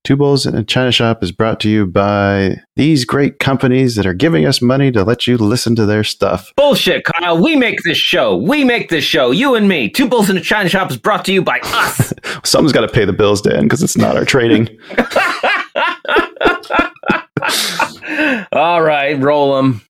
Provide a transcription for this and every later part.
Two Bowls in a China Shop is brought to you by these great companies that are giving us money to let you listen to their stuff. Bullshit, Kyle. We make this show. You and me. Two Bowls in a China Shop is brought to you by us. Someone's got to pay the bills, Dan, because it's not our trading. All right, roll them.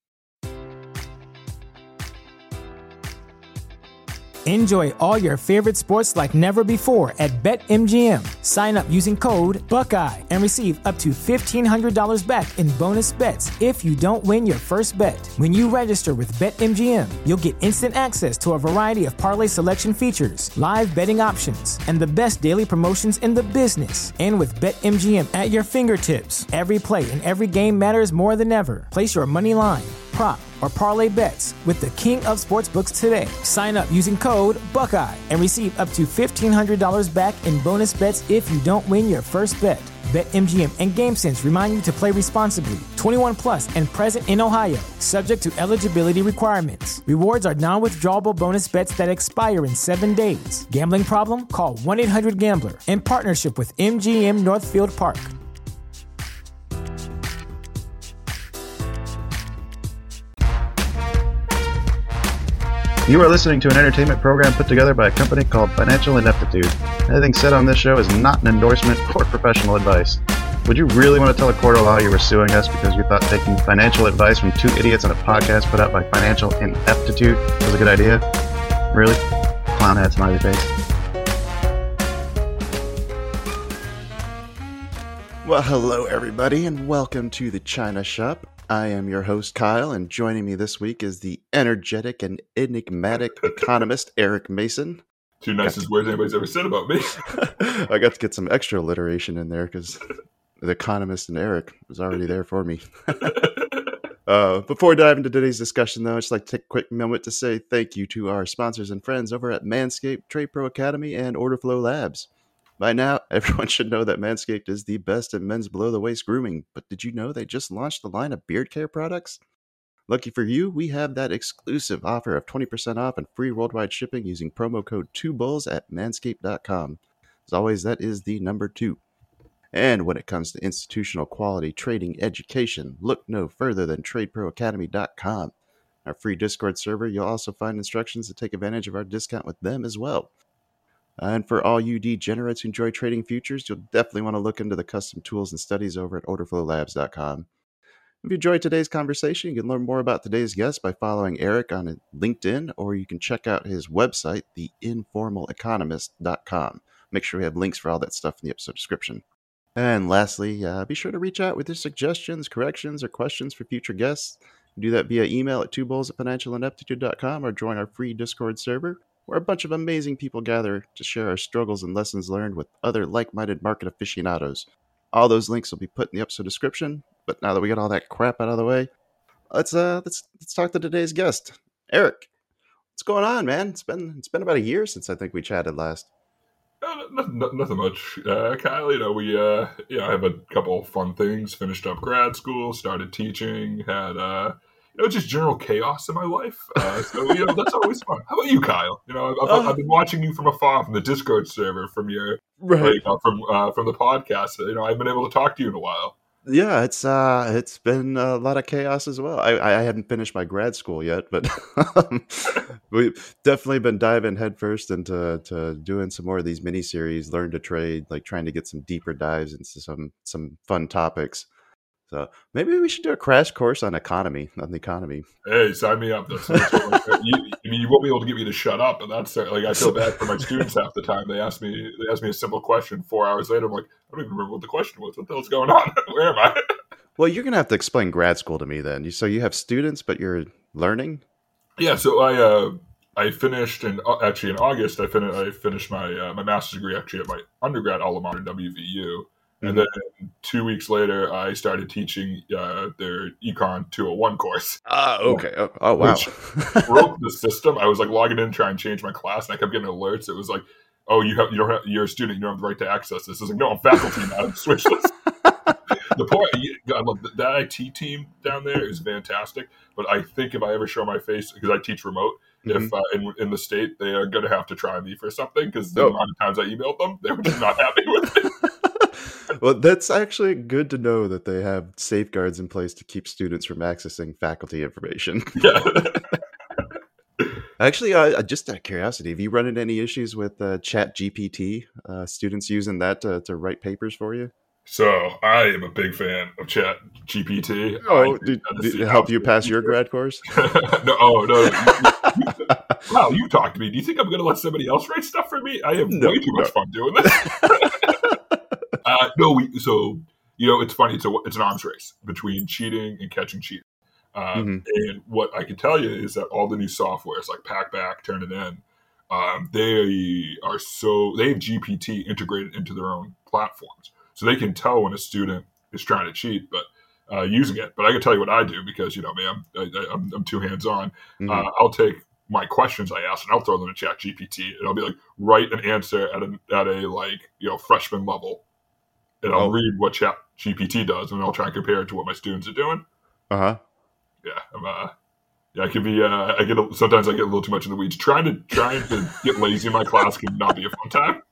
Enjoy all your favorite sports like never before at BetMGM. Sign up using code Buckeye and receive up to $1,500 back in bonus bets if you don't win your first bet. When you register with BetMGM, you'll get instant access to a variety of parlay selection features, live betting options, and the best daily promotions in the business. And with BetMGM at your fingertips, every play and every game matters more than ever. Place your money line, prop, or parlay bets with the king of sportsbooks today. Sign up using code Buckeye and receive up to $1,500 back in bonus bets if you don't win your first bet. BetMGM and GameSense remind you to play responsibly. 21 plus and present in Ohio, subject to eligibility requirements. Rewards are non-withdrawable bonus bets that expire in 7 days. Gambling problem? Call 1-800-GAMBLER in partnership with MGM Northfield Park. You are listening to an entertainment program put together by a company called Financial Ineptitude. Anything said on this show is not an endorsement or professional advice. Would you really want to tell a court of law you were suing us because you thought taking financial advice from two idiots on a podcast put out by Financial Ineptitude was a good idea? Really? Clown hat smiley face. Well, hello everybody, and welcome to the China Shop. I am your host, Kyle, and joining me this week is the energetic and enigmatic economist, Eric Mason. Two nicest words anybody's ever said about me. I got to get some extra alliteration in there because the economist and Eric was already there for me. Before we dive into today's discussion, though, I'd just like to take a quick moment to say thank you to our sponsors and friends over at Manscaped, Trade Pro Academy, and Orderflow Labs. By now, everyone should know that Manscaped is the best in men's below-the-waist grooming, but did you know they just launched a line of beard care products? Lucky for you, we have that exclusive offer of 20% off and free worldwide shipping using promo code 2bulls at manscaped.com. As always, that is the number 2. And when it comes to institutional quality trading education, look no further than tradeproacademy.com. Our free Discord server, you'll also find instructions to take advantage of our discount with them as well. And for all you degenerates who enjoy trading futures, you'll definitely want to look into the custom tools and studies over at orderflowlabs.com. If you enjoyed today's conversation, you can learn more about today's guest by following Eric on LinkedIn, or you can check out his website, theinformaleconomist.com. Make sure we have links for all that stuff in the episode description. And lastly, be sure to reach out with your suggestions, corrections, or questions for future guests. Do that via email at 2bulls@financialineptitude.com or join our free Discord server, where a bunch of amazing people gather to share our struggles and lessons learned with other like-minded market aficionados. All those links will be put in the episode description. But now that we got all that crap out of the way, let's talk to today's guest, Eric. What's going on, man? It's been about a year since I think we chatted last. Nothing much, Kyle. I have a couple fun things. Finished up grad school, started teaching, had just general chaos in my life. So that's always fun. How about you, Kyle? I've been watching you from afar from the Discord server, from your from the podcast. I've been able to talk to you in a while. Yeah, it's been a lot of chaos as well. I hadn't finished my grad school yet, but we've definitely been diving headfirst into doing some more of these mini-series, Learn to Trade, like trying to get some deeper dives into some fun topics. So maybe we should do a crash course on the economy. Hey, sign me up. You won't be able to get me to shut up, and that's like, I feel bad for my students half the time. They ask me a simple question 4 hours later. I'm like, I don't even remember what the question was. What the hell's going on? Where am I? Well, you're gonna have to explain grad school to me then. So you have students, but you're learning. Yeah. So I finished in August. I finished my master's degree actually at my undergrad alma mater, WVU. And then 2 weeks later, I started teaching their Econ 201 course. Okay. Oh, wow. Which broke the system. I was like logging in, trying to change my class, and I kept getting alerts. It was like, "Oh, you're a student. You don't have the right to access this." I was like, "No, I'm faculty now. Switch this." The point, I love that IT team down there is fantastic. But I think if I ever show my face, because I teach remote, if in the state, they are going to have to try me for something, because the amount of times I emailed them, they were just not happy with it. Well, that's actually good to know that they have safeguards in place to keep students from accessing faculty information. Yeah. Actually, just out of curiosity, have you run into any issues with Chat GPT? Students using that to write papers for you? So I am a big fan of Chat GPT. Oh, did it help you pass your grad course? No. Wow, you talked to me. Do you think I'm going to let somebody else write stuff for me? I have way too much fun doing this. So it's funny. It's an arms race between cheating and catching cheating. And what I can tell you is that all the new softwares like Packback, Turnitin, they have GPT integrated into their own platforms, so they can tell when a student is trying to cheat, but using it. But I can tell you what I do because me, I'm too hands on. I'll take my questions I ask and I'll throw them in Chat GPT, and I'll be like, write an answer at a freshman level, and I'll read what Chat GPT does, and I'll try and compare it to what my students are doing. Uh-huh. Yeah, I can be. Sometimes I get a little too much in the weeds. Trying to get lazy in my class can not be a fun time.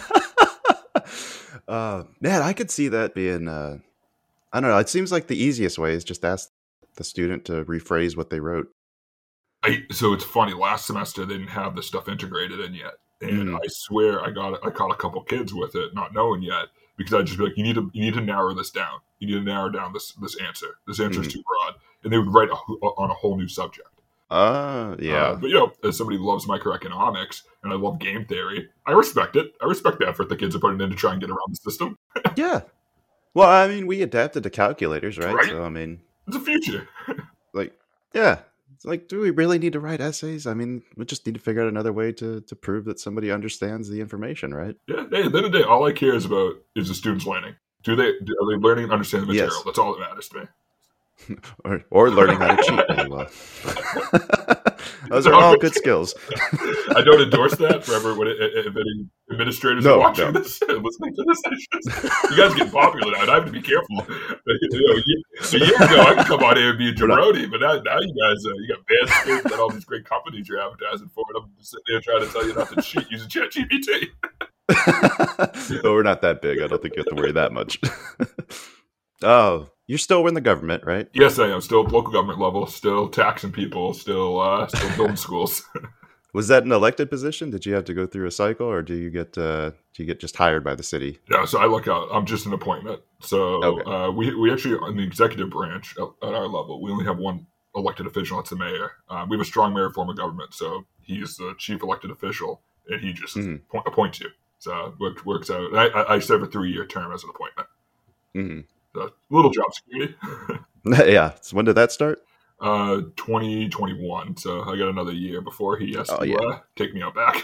Man, I could see that being. I don't know. It seems like the easiest way is just ask the student to rephrase what they wrote. So it's funny. Last semester they didn't have this stuff integrated in yet, and I swear I caught a couple kids with it, not knowing yet, because I'd just be like, you need to narrow this down. You need to narrow down this answer. This answer is too broad. And they would write on a whole new subject. Yeah. But, as somebody who loves microeconomics and I love game theory, I respect it. I respect the effort the kids are putting in to try and get around the system. Yeah. Well, I mean, we adapted to calculators, right? So, I mean... It's a future. Yeah. It's like, do we really need to write essays? I mean, we just need to figure out another way to prove that somebody understands the information, right? Yeah. Hey, at the end of the day, all I care about is the students learning. Are they learning and understanding the material? Yes. That's all that matters to me. or learning how to cheat really well. Those are all good skills. I don't endorse that for if any administrators are watching this and listening to this. You guys get popular now, and I have to be careful. A year ago, I could come on here and be a jabroni, but now you guys, you got bad students and all these great companies you're advertising for, and I'm just sitting there trying to tell you not to cheat using ChatGPT. No, we're not that big. I don't think you have to worry that much. Oh, you're still in the government, right? Yes, I am. Still at local government level, still taxing people, still building schools. Was that an elected position? Did you have to go through a cycle, or do you get just hired by the city? Yeah, so I look out. I'm just an appointment. So okay. We actually, in the executive branch at our level, we only have one elected official. That's the mayor. We have a strong mayor form of government, so he's the chief elected official, and he just appoints you. So it works out. I serve a 3-year term as an appointment. Mm-hmm. Little job security. Yeah. So when did that start? 2021. So I got another year before he has to take me out back.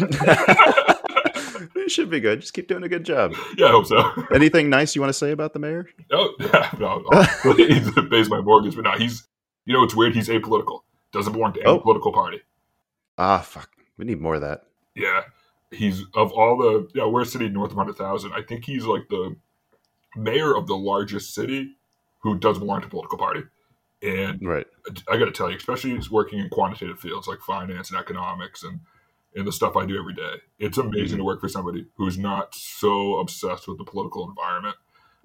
It should be good. Just keep doing a good job. Yeah, I hope so. Anything nice you want to say about the mayor? No, he pays my mortgage, but no, he's. It's weird. He's apolitical. Doesn't belong to any political party. Fuck. We need more of that. Yeah, he's of all the. Yeah, we're a city north of 100,000. I think he's like the mayor of the largest city who doesn't belong to a political party. And right. I got to tell you, especially working in quantitative fields like finance and economics and the stuff I do every day, it's amazing to work for somebody who's not so obsessed with the political environment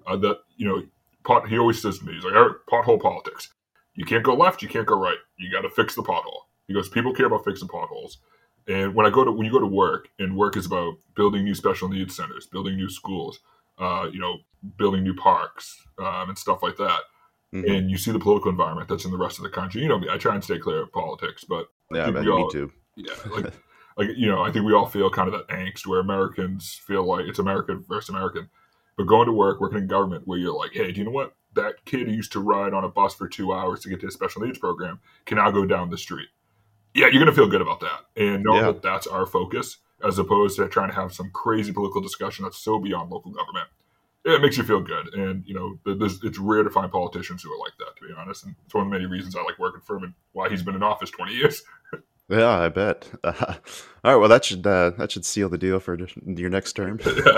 he always says to me, he's like, pothole politics. You can't go left, you can't go right. You got to fix the pothole. He goes, people care about fixing potholes. And when you go to work, and work is about building new special needs centers, building new schools, building new parks and stuff like that. Mm-hmm. And you see the political environment that's in the rest of the country. Me, I try and stay clear of politics, but yeah, me too. Yeah, I think we all feel kind of that angst where Americans feel like it's American versus American. But going to work, working in government, where you're like, hey, do you know what? That kid who used to ride on a bus for 2 hours to get to a special needs program can now go down the street. Yeah, you're going to feel good about that. And know that that's our focus, as opposed to trying to have some crazy political discussion that's so beyond local government. It makes you feel good. And, it's rare to find politicians who are like that, to be honest. And it's one of the many reasons I like working for him and why he's been in office 20 years. Yeah, I bet. All right, well, that should seal the deal for your next term.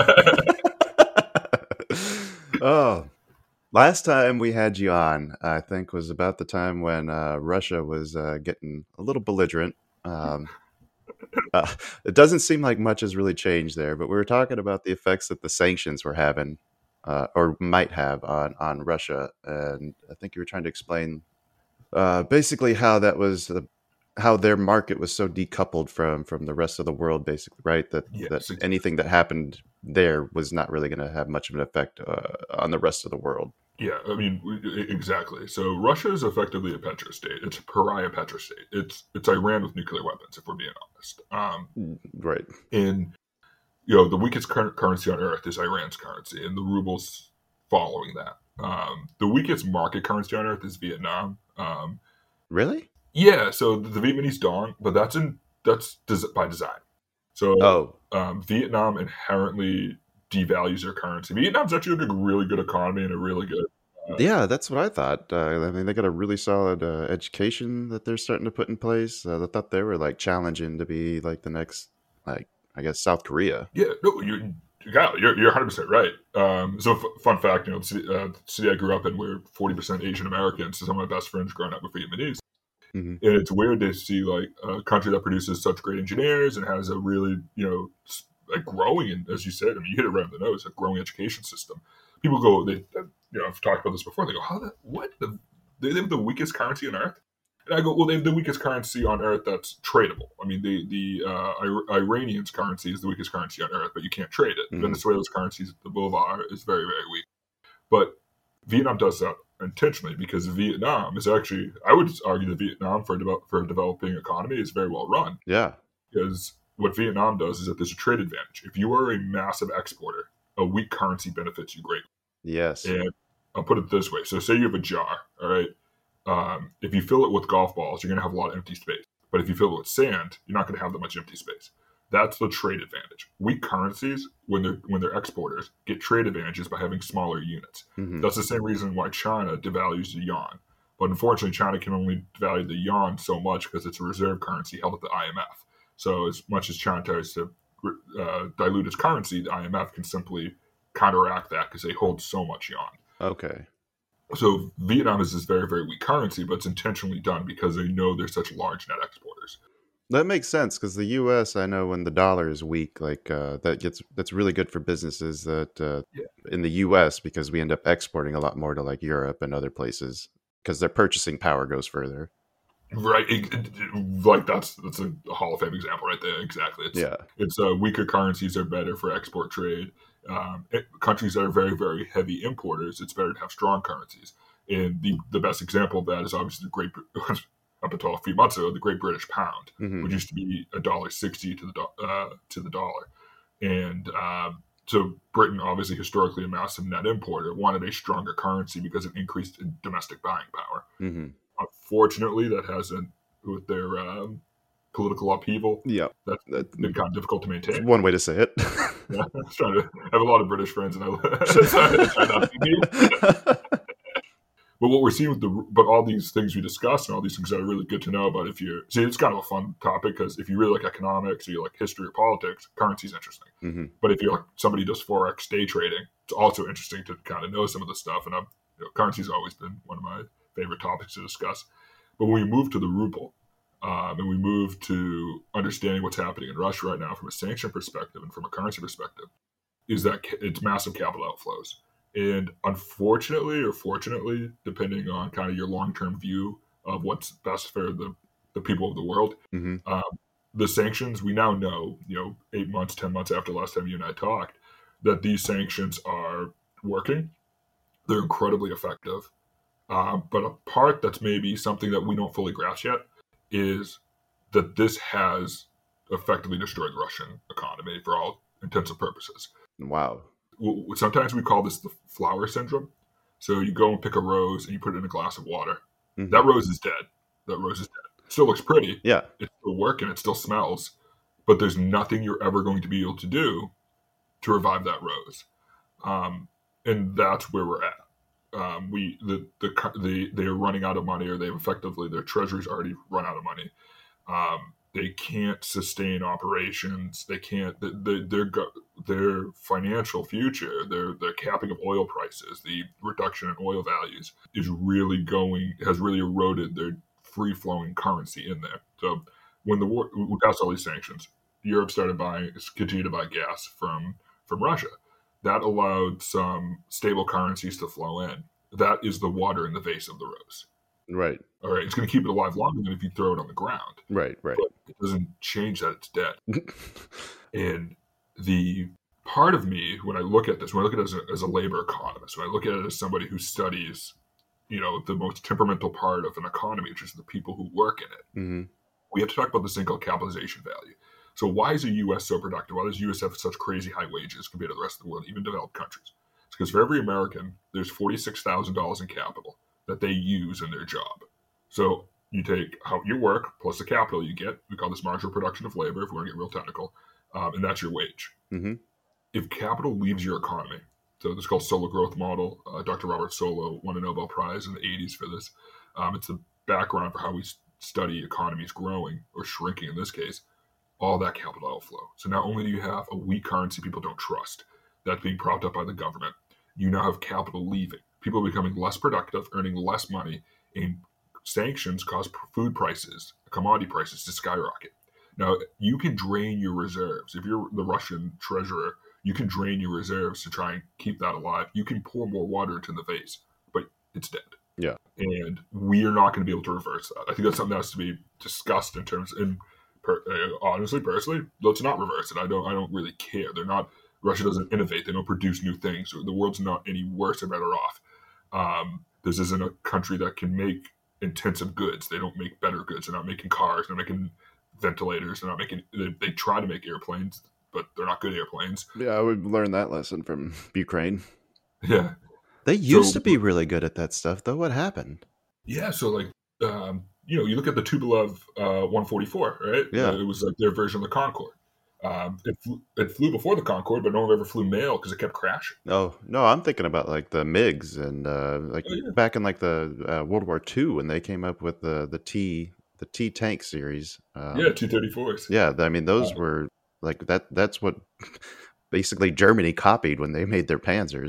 Oh, last time we had you on, I think, was about the time when Russia was getting a little belligerent. It doesn't seem like much has really changed there, but we were talking about the effects that the sanctions were having or might have on Russia. And I think you were trying to explain basically how that was how their market was so decoupled from the rest of the world, basically, right? That Yes, anything that happened there was not really going to have much of an effect on the rest of the world. yeah, I mean, exactly. So Russia is effectively a petrostate. It's a pariah petrostate. It's Iran with nuclear weapons, if we're being honest. Right. And the weakest currency on earth is Iran's currency, and the ruble's following that. The weakest market currency on earth is Vietnam. Really? Yeah, so the Vietnamese dong, but that's by design. So Vietnam inherently devalues their currency. Vietnam's actually a really good economy and a really good. Yeah, that's what I thought. I mean, they got a really solid education that they're starting to put in place. I thought they were like challenging to be like the next, like I guess, South Korea. Yeah, no, you're 100% right. So fun fact, the city I grew up in, we're 40% Asian Americans. So some of my best friends growing up were Vietnamese. Mm-hmm. And it's weird to see like a country that produces such great engineers and has a really, like growing, and as you said, I mean, you hit it right on the nose, a growing education system. People go, I've talked about this before. They go, they have the weakest currency on earth? And I go, well, they have the weakest currency on earth that's tradable. I mean, the Iranians' currency is the weakest currency on earth, but you can't trade it. Mm-hmm. Venezuela's currency, the bolivar, is very, very weak. But Vietnam does that intentionally because Vietnam is actually, I would argue that Vietnam for a developing economy is very well run. Yeah. Because what Vietnam does is that there's a trade advantage. If you are a massive exporter, a weak currency benefits you greatly. Yes. And I'll put it this way. So say you have a jar, all right? If you fill it with golf balls, you're going to have a lot of empty space. But if you fill it with sand, you're not going to have that much empty space. That's the trade advantage. Weak currencies, when they're exporters, get trade advantages by having smaller units. Mm-hmm. That's the same reason why China devalues the yuan. But unfortunately, China can only devalue the yuan so much because it's a reserve currency held at the IMF. So as much as China tries to dilute its currency, the IMF can simply counteract that because they hold so much yuan. Okay. So Vietnam is this very, very weak currency, but it's intentionally done because they know they're such large net exporters. That makes sense because the U.S., I know when the dollar is weak, like that's really good for businesses that in the U.S. because we end up exporting a lot more to like Europe and other places because their purchasing power goes further. Right, like that's a Hall of Fame example right there. Exactly. It's weaker currencies are better for export trade. Countries that are very, very heavy importers, it's better to have strong currencies. And the best example of that is obviously up until a few months ago, the Great British Pound, Mm-hmm. which used to be $1.60 to the dollar. And so Britain, obviously historically a massive net importer, wanted a stronger currency because it increased domestic buying power. Mm-hmm. Unfortunately, that hasn't, with their political upheaval, that's been kind of difficult to maintain. One way to say it. Yeah, I was trying to have a lot of British friends, and I try not to be. But what we're seeing but all these things we discussed and all these things that are really good to know about it's kind of a fun topic because if you really like economics or you like history or politics, currency is interesting. Mm-hmm. But if you're like somebody who does Forex day trading, it's also interesting to kind of know some of the stuff. And currency's always been one of my favorite topics to discuss. But when we move to the ruble, and we move to understanding what's happening in Russia right now from a sanction perspective and from a currency perspective, is that it's massive capital outflows. And unfortunately or fortunately, depending on kind of your long-term view of what's best for the people of the world, Mm-hmm. The sanctions, we now know, 8 months, 10 months after last time you and I talked, that these sanctions are working. They're incredibly effective. But a part that's maybe something that we don't fully grasp yet is that this has effectively destroyed the Russian economy for all intents and purposes. Wow. Sometimes we call this the flower syndrome. So you go and pick a rose and you put it in a glass of water. Mm-hmm. That rose is dead. It still looks pretty. Yeah. It's still working. It still smells. But there's nothing you're ever going to be able to do to revive that rose. And that's where we're at. They are running out of money, or they've effectively, their treasury's already run out of money. They can't sustain operations. They can't. Their financial future, their capping of oil prices, the reduction in oil values has really eroded their free-flowing currency in there. So when we passed all these sanctions, Europe continued to buy gas from Russia. that allowed some stable currencies to flow in. That is the water in the vase of the rose. Right. All right, it's going to keep it alive longer than if you throw it on the ground. Right. But it doesn't change that it's dead. And the part of me, when I look at this, when I look at it as a labor economist, when I look at it as somebody who studies, the most temperamental part of an economy, which is the people who work in it, Mm-hmm. we have to talk about this thing called capitalization value. So why is the U.S. so productive? Why does the U.S. have such crazy high wages compared to the rest of the world, even developed countries? It's because for every American, there's $46,000 in capital that they use in their job. So you take how you work plus the capital you get. We call this marginal production of labor, if we want to get real technical, and that's your wage. Mm-hmm. If capital leaves your economy, so this is called Solow growth model. Dr. Robert Solow won a Nobel Prize in the 80s for this. It's the background for how we study economies growing or shrinking in this case. All that capital outflow. So not only do you have a weak currency people don't trust, that's being propped up by the government, you now have capital leaving. People are becoming less productive, earning less money, and sanctions cause food prices, commodity prices to skyrocket. Now, you can drain your reserves. If you're the Russian treasurer, you can drain your reserves to try and keep that alive. You can pour more water into the vase, but it's dead. Yeah. And we are not going to be able to reverse that. I think that's something that has to be discussed in terms, honestly, personally, let's not reverse it. I don't really care. Russia doesn't innovate. They don't produce new things. The world's not any worse or better off. This isn't a country that can make intensive goods. They don't make better goods. They're not making cars. They're making ventilators. They're not making. They try to make airplanes, but they're not good airplanes. Yeah, I would learn that lesson from Ukraine. Yeah, they used to be really good at that stuff, though. What happened? Yeah, so you look at the Tupolev 144, right? Yeah, it was like their version of the Concorde. It flew before the Concorde, but no one ever flew mail because it kept crashing. Oh no, I'm thinking about like the MiGs and back in like the World War II when they came up with the T tank series. T-34s. Yeah, I mean those were like that. That's what basically Germany copied when they made their Panzers.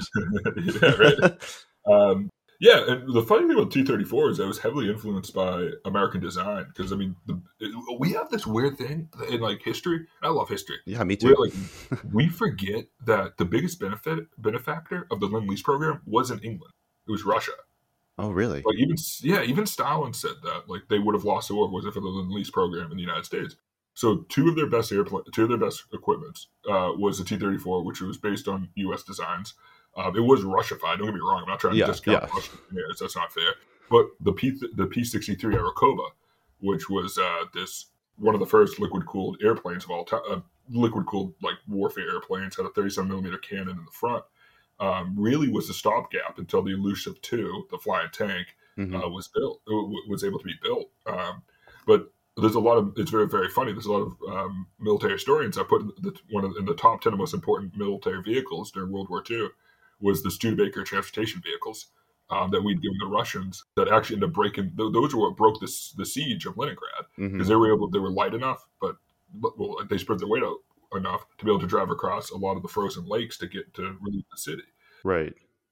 Yeah, right. Yeah, and the funny thing about T-34 is that it was heavily influenced by American design because, I mean, we have this weird thing in, like, history. I love history. Yeah, me too. We forget that the biggest benefactor of the Lend-Lease program wasn't England. It was Russia. Oh, really? Like, even Stalin said that. Like, they would have lost the war if it wasn't for the Lend-Lease program in the United States. So two of their best equipments was the T-34, which was based on U.S. designs. It was Russified. Don't get me wrong. I'm not trying to discount Russia. That's not fair. But the P-63 Aerokoba, which was this one of the first liquid-cooled airplanes of all time, liquid-cooled like warfare airplanes, had a 37mm cannon in the front. Really was a stopgap until the Ilyushin II, the flying tank, was built. Was able to be built. But there's a lot of. It's very, very funny. There's a lot of military historians that put in the top 10 of most important military vehicles during World War II. Was the Studebaker transportation vehicles that we'd given the Russians that actually ended up breaking. Those were what broke the siege of Leningrad because they were light enough, but they spread their weight out enough to be able to drive across a lot of the frozen lakes to get to relieve the city. Right.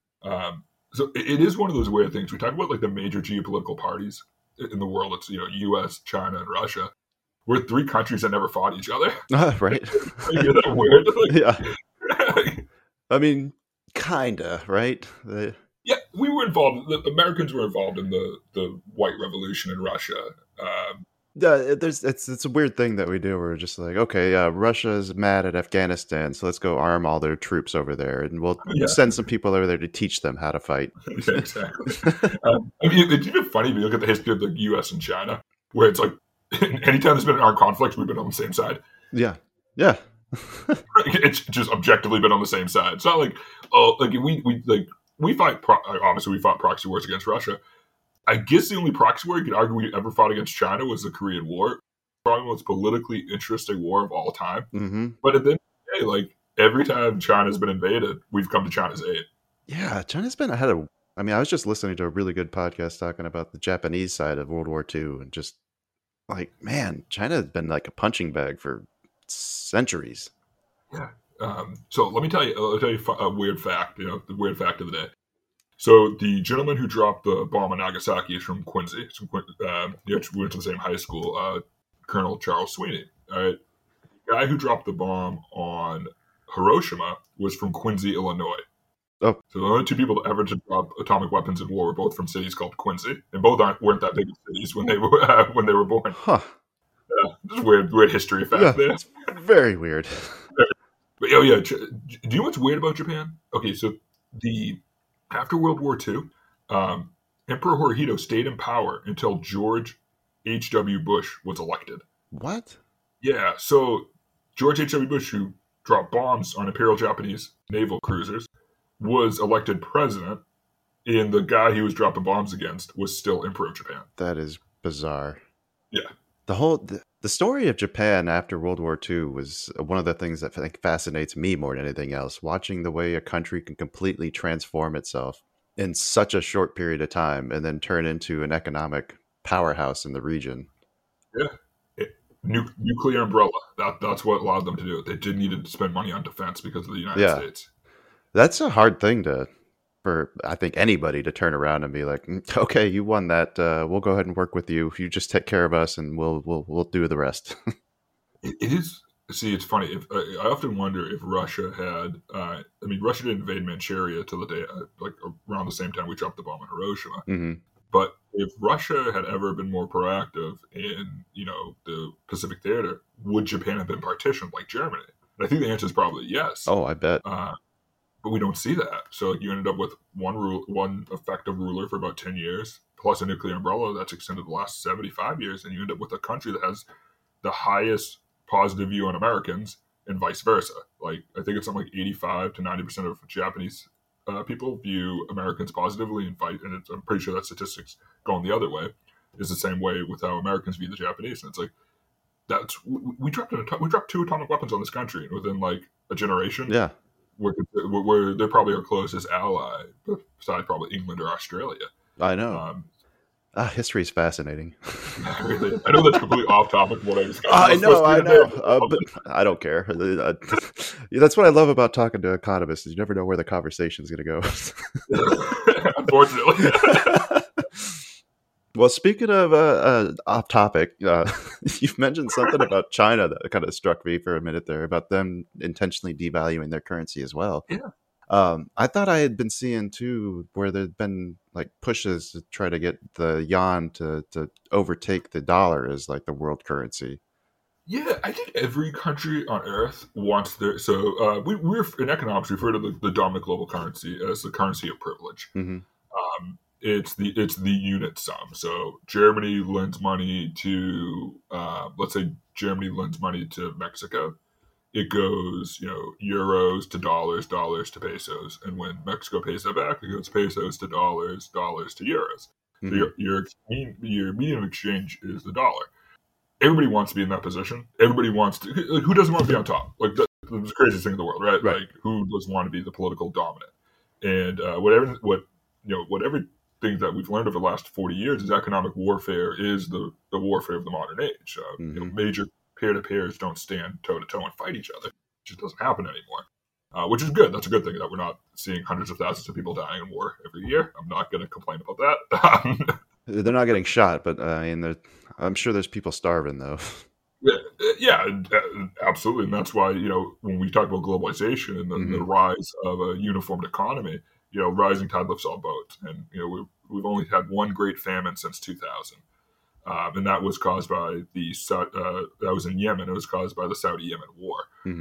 So it is one of those weird things. We talk about like the major geopolitical parties in the world. It's U.S., China, and Russia. We're three countries that never fought each other. Right. Isn't that weird? Yeah. I mean. Kinda, right? Yeah, we were involved. The Americans were involved in the White Revolution in Russia. It's a weird thing that we do. We're just like, okay, Russia is mad at Afghanistan, so let's go arm all their troops over there, and we'll send some people over there to teach them how to fight. Yeah, exactly. I mean, it's even funny if you look at the history of the U.S. and China, where it's like, anytime there's been an armed conflict, we've been on the same side. Yeah. It's just objectively been on the same side. It's not like we fight. Obviously, we fought proxy wars against Russia. I guess the only proxy war you could argue we ever fought against China was the Korean War. Probably the most politically interesting war of all time. Mm-hmm. But at the end of the day, like every time China's been invaded, we've come to China's aid. Yeah, China's been ahead of. I mean, I was just listening to a really good podcast talking about the Japanese side of World War II, and just like, man, China has been like a punching bag for centuries. Yeah. So let me tell you a weird fact. The weird fact of the day. So the gentleman who dropped the bomb on Nagasaki is from Quincy. We went to the same high school. Colonel Charles Sweeney. All right. The guy who dropped the bomb on Hiroshima was from Quincy, Illinois. Oh. So the only two people to ever to drop atomic weapons in war were both from cities called Quincy, and both weren't that big of cities when they were born. Huh. Just weird history fact there. It's very weird. But do you know what's weird about Japan? Okay, so after World War II, Emperor Hirohito stayed in power until George H.W. Bush was elected. What? Yeah, so George H.W. Bush, who dropped bombs on Imperial Japanese naval cruisers, was elected president, and the guy he was dropping bombs against was still Emperor of Japan. That is bizarre. Yeah. The story of Japan after World War II was one of the things that I think fascinates me more than anything else. Watching the way a country can completely transform itself in such a short period of time and then turn into an economic powerhouse in the region. Yeah. Nuclear umbrella. That's what allowed them to do it. They didn't need to spend money on defense because of the United States. That's a hard thing for I think anybody to turn around and be like, okay, you won that. We'll go ahead and work with you. You just take care of us, and we'll do the rest. It is. See, it's funny. I often wonder if Russia had. Russia didn't invade Manchuria till the day, around the same time we dropped the bomb on Hiroshima. Mm-hmm. But if Russia had ever been more proactive in, the Pacific Theater, would Japan have been partitioned like Germany? And I think the answer is probably yes. Oh, I bet. But we don't see that. So you ended up with one effective ruler for about 10 years, plus a nuclear umbrella that's extended the last 75 years, and you end up with a country that has the highest positive view on Americans and vice versa. Like, I think it's something like 85 to 90% of Japanese people view Americans positively, and I'm pretty sure that statistics going the other way is the same way with how Americans view the Japanese. And it's like, we dropped 2 atomic weapons on this country within like a generation. Yeah. They're probably our closest ally, besides probably England or Australia. I know. History is fascinating. Really, I know that's completely off topic. What I discussed. I know, but I don't care. That's what I love about talking to economists. Is you never know where the conversation is going to go. Unfortunately. Well, speaking of off topic, you've mentioned something about China that kind of struck me for a minute there, about them intentionally devaluing their currency as well. Yeah. I thought I had been seeing too, where there'd been like pushes to try to get the yuan to overtake the dollar as like the world currency. Yeah, I think every country on Earth wants their. So we're in economics refer to the dominant global currency as the currency of privilege. Mm-hmm. It's the unit sum. So Germany lends money to, let's say Germany lends money to Mexico. It goes, euros to dollars, dollars to pesos. And when Mexico pays that back, it goes pesos to dollars, dollars to euros. Mm-hmm. So your medium of exchange is the dollar. Everybody wants to be in that position. Everybody wants to. Who doesn't want to be on top? Like, that's the craziest thing in the world, right? Right. Like, who doesn't want to be the political dominant? And whatever thing that we've learned over the last 40 years is economic warfare is the warfare of the modern age. Major peer-to-peers don't stand toe-to-toe and fight each other. It just doesn't happen anymore, which is good. That's a good thing that we're not seeing hundreds of thousands of people dying in war every year. I'm not going to complain about that. They're not getting shot, but I'm sure there's people starving, though. Yeah, absolutely. And that's why, when we talk about globalization and the rise of a uniformed economy, rising tide lifts all boats. And, we've only had one great famine since 2000. And that was caused by that was in Yemen. It was caused by the Saudi-Yemen war,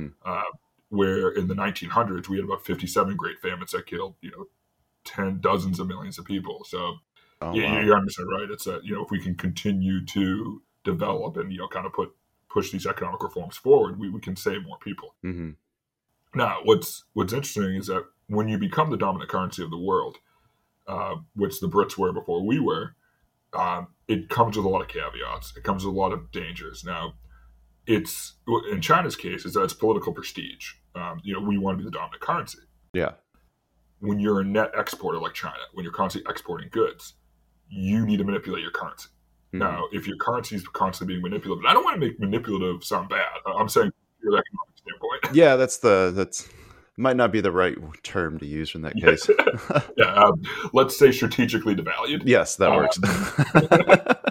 where in the 1900s, we had about 57 great famines that killed, dozens of millions of people. So you understand, right? It's that, if we can continue to develop and, kind of push these economic reforms forward, we can save more people. Mm-hmm. Now, what's interesting is that when you become the dominant currency of the world, which the Brits were before we were, it comes with a lot of caveats. It comes with a lot of dangers. Now, it's in China's case is that it's political prestige. We want to be the dominant currency. Yeah. When you're a net exporter like China, when you're constantly exporting goods, you need to manipulate your currency. Mm-hmm. Now, if your currency is constantly being manipulated, I don't want to make manipulative sound bad. I'm saying from an economic standpoint. Yeah, that's might not be the right term to use in that case. Yeah, let's say strategically devalued. Yes, that works.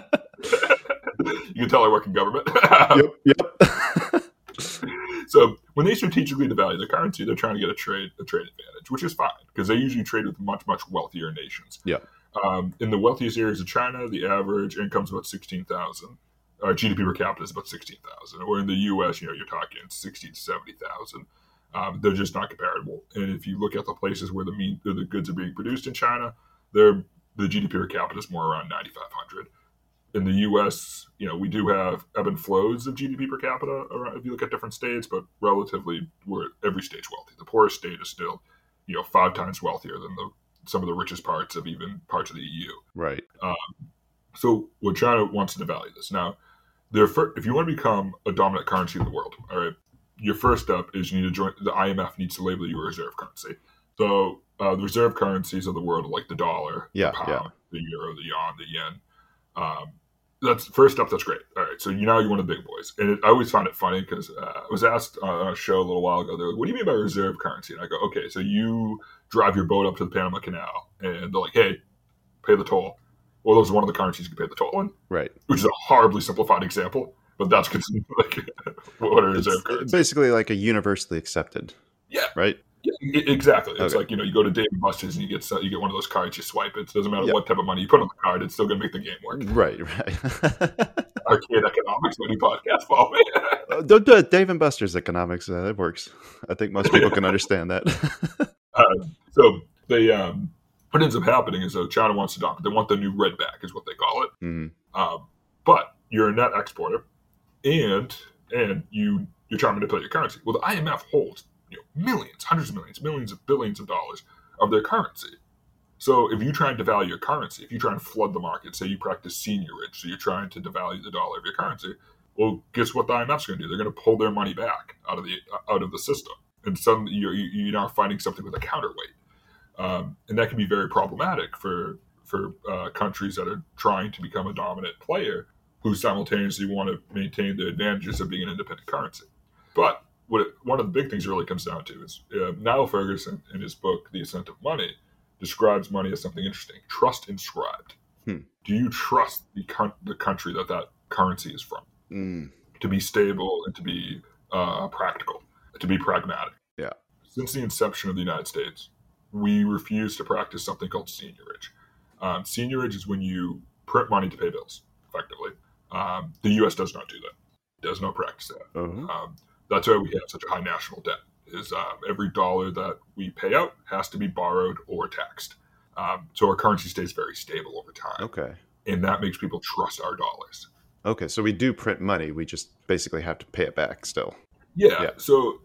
You can tell I work in government. Yep. So when they strategically devalue the currency, they're trying to get a trade advantage, which is fine because they usually trade with much, much wealthier nations. Yeah. In the wealthiest areas of China, the average income is about 16,000. GDP per capita is about 16,000. Or in the U.S., you're talking 60 to 70,000. They're just not comparable. And if you look at the places where the goods are being produced in China, the GDP per capita is more around 9,500. In the U.S., we do have ebb and flows of GDP per capita if you look at different states, but relatively, every state's wealthy. The poorest state is still, 5 times wealthier than some of the richest parts of even parts of the EU. Right. So what China wants to devalue this. Now, if you want to become a dominant currency in the world, all right, your first step is you need to join. The IMF needs to label you a reserve currency. So the reserve currencies of the world are like the dollar, the pound, the euro, the yuan, the yen. That's first step. That's great. All right. So now you're one of the big boys. And I always find it funny because I was asked on a show a little while ago, they're like, what do you mean by reserve currency? And I go, okay, so you drive your boat up to the Panama Canal and they're like, hey, pay the toll. Well, those are one of the currencies you can pay the toll in. Right. Which is a horribly simplified example, but that's considered like what a reserve currency. It's basically like a universally accepted. Yeah. Right? Yeah, exactly. It's Okay. like, you go to Dave & Buster's and you get one of those cards, you swipe it. It doesn't matter what type of money you put on the card, it's still going to make the game work. Right. Arcade economics, any podcast, follow me. Don't do it. Dave & Buster's economics, it works. I think most people can understand that. So they, what ends up happening is China wants to dominate. They want the new red back, is what they call it. Mm-hmm. But you're a net exporter, and you're trying to manipulate your currency. Well, the IMF holds millions, hundreds of millions, millions of billions of dollars of their currency. So if you try and devalue your currency, if you try and flood the market, say you practice seigniorage, so you're trying to devalue the dollar of your currency, well, guess what the IMF's going to do? They're going to pull their money back out of the system, and suddenly you're now finding something with a counterweight, and that can be very problematic for countries that are trying to become a dominant player who simultaneously want to maintain the advantages of being an independent currency. But one of the big things it really comes down to is Niall Ferguson, in his book The Ascent of Money, describes money as something interesting. Trust inscribed. Do you trust the country that currency is from to be stable and to be practical, to be pragmatic? Yeah. Since the inception of the United States, we refuse to practice something called seigniorage. Seigniorage is when you print money to pay bills, effectively. The U.S. does not do that. It does not practice that. Uh-huh. That's why we have such a high national debt. Is every dollar that we pay out has to be borrowed or taxed. So our currency stays very stable over time. Okay. And that makes people trust our dollars. Okay, so we do print money. We just basically have to pay it back still. Yeah. So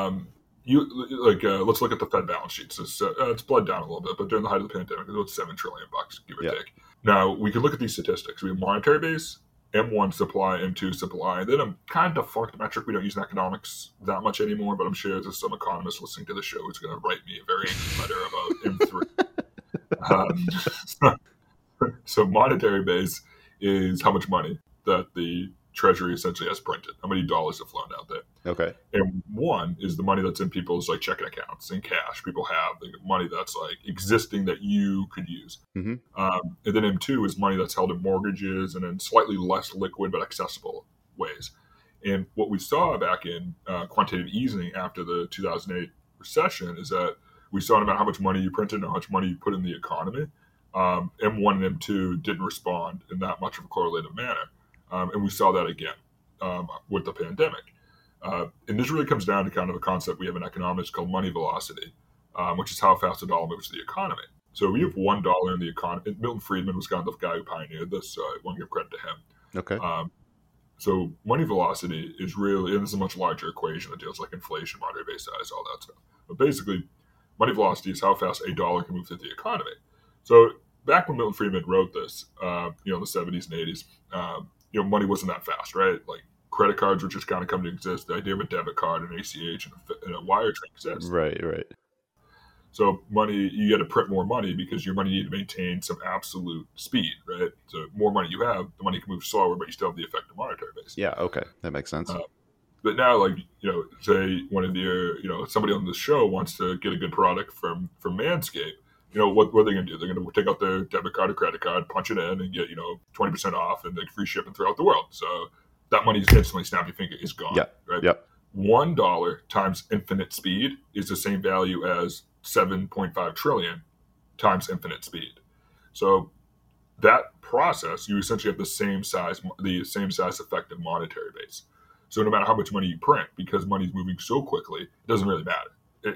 let's look at the Fed balance sheets. It's bled down a little bit, but during the height of the pandemic, it was $7 trillion, give or take. Now we can look at these statistics. We have monetary base, M1 supply, M2 supply, and then a kind of defunct metric we don't use in economics that much anymore, but I'm sure there's some economist listening to the show who's going to write me a very angry letter about M3. So monetary base is how much money that the Treasury essentially has printed, how many dollars have flown out there. Okay. And one is the money that's in people's checking accounts and cash. People have money that's existing that you could use. Mm-hmm. And then M2 is money that's held in mortgages and in slightly less liquid but accessible ways. And what we saw back in quantitative easing after the 2008 recession is that we saw no matter how much money you printed and how much money you put in the economy, M1 and M2 didn't respond in that much of a correlative manner. And we saw that again with the pandemic. And this really comes down to kind of a concept we have in economics called money velocity, which is how fast a dollar moves to the economy. So we have $1 in the economy. Milton Friedman was kind of the guy who pioneered this, so I want to give credit to him. Okay. So money velocity is really, and this is a much larger equation that deals inflation, monetary base size, all that stuff. But basically, money velocity is how fast a dollar can move through the economy. So back when Milton Friedman wrote this, in the 70s and 80s, money wasn't that fast, right? Credit cards were just kind of coming to exist. The idea of a debit card, an ACH, and a wire transfer exists. Right. So money, you got to print more money because your money need to maintain some absolute speed, right? So more money you have, the money can move slower, but you still have the effective monetary base. Yeah. Okay. That makes sense. But now, say one of your, somebody on the show wants to get a good product from Manscaped. What are they going to do? They're going to take out their debit card or credit card, punch it in, and get 20% off and free shipping throughout the world. So that money is instantly, snap your finger, is gone. Yeah. Right. Yep. $1 times infinite speed is the same value as 7.5 trillion times infinite speed. So that process, you essentially have the same size effective monetary base. So no matter how much money you print, because money's moving so quickly, it doesn't really matter.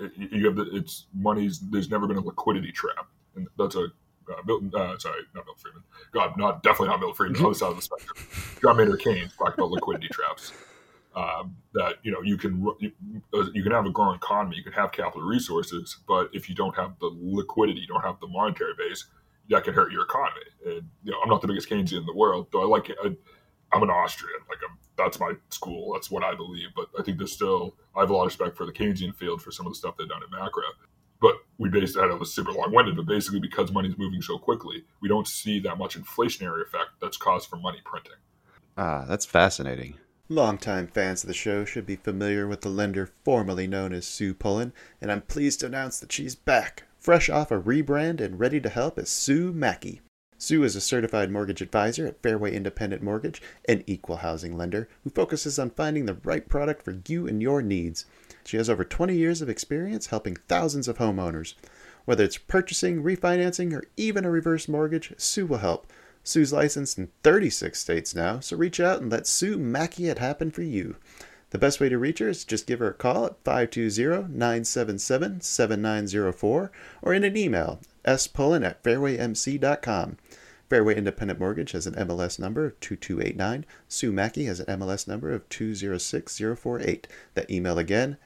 There's never been a liquidity trap, and that's a Milton. Sorry, not Milton Friedman. God, definitely not Milton Friedman. Other side of the spectrum. John Maynard Keynes talked about liquidity traps. That you can have a growing economy, you can have capital resources, but if you don't have the liquidity, you don't have the monetary base, that can hurt your economy. And I'm not the biggest Keynesian in the world, though. I'm an Austrian. That's my school. That's what I believe. But I think I have a lot of respect for the Keynesian field for some of the stuff they've done in macro. But I know it's super long-winded, but basically because money's moving so quickly, we don't see that much inflationary effect that's caused from money printing. That's fascinating. Longtime fans of the show should be familiar with the lender formerly known as Sue Pullen, and I'm pleased to announce that she's back, fresh off a rebrand and ready to help as Sue Mackey. Sue is a certified mortgage advisor at Fairway Independent Mortgage, an equal housing lender who focuses on finding the right product for you and your needs. She has over 20 years of experience helping thousands of homeowners. Whether it's purchasing, refinancing, or even a reverse mortgage, Sue will help. Sue's licensed in 36 states now, so reach out and let Sue Mackey it happen for you. The best way to reach her is just give her a call at 520-977-7904 or in an email, spullen@fairwaymc.com. Fairway Independent Mortgage has an MLS number of 2289. Sue Mackey has an MLS number of 206048. That email again,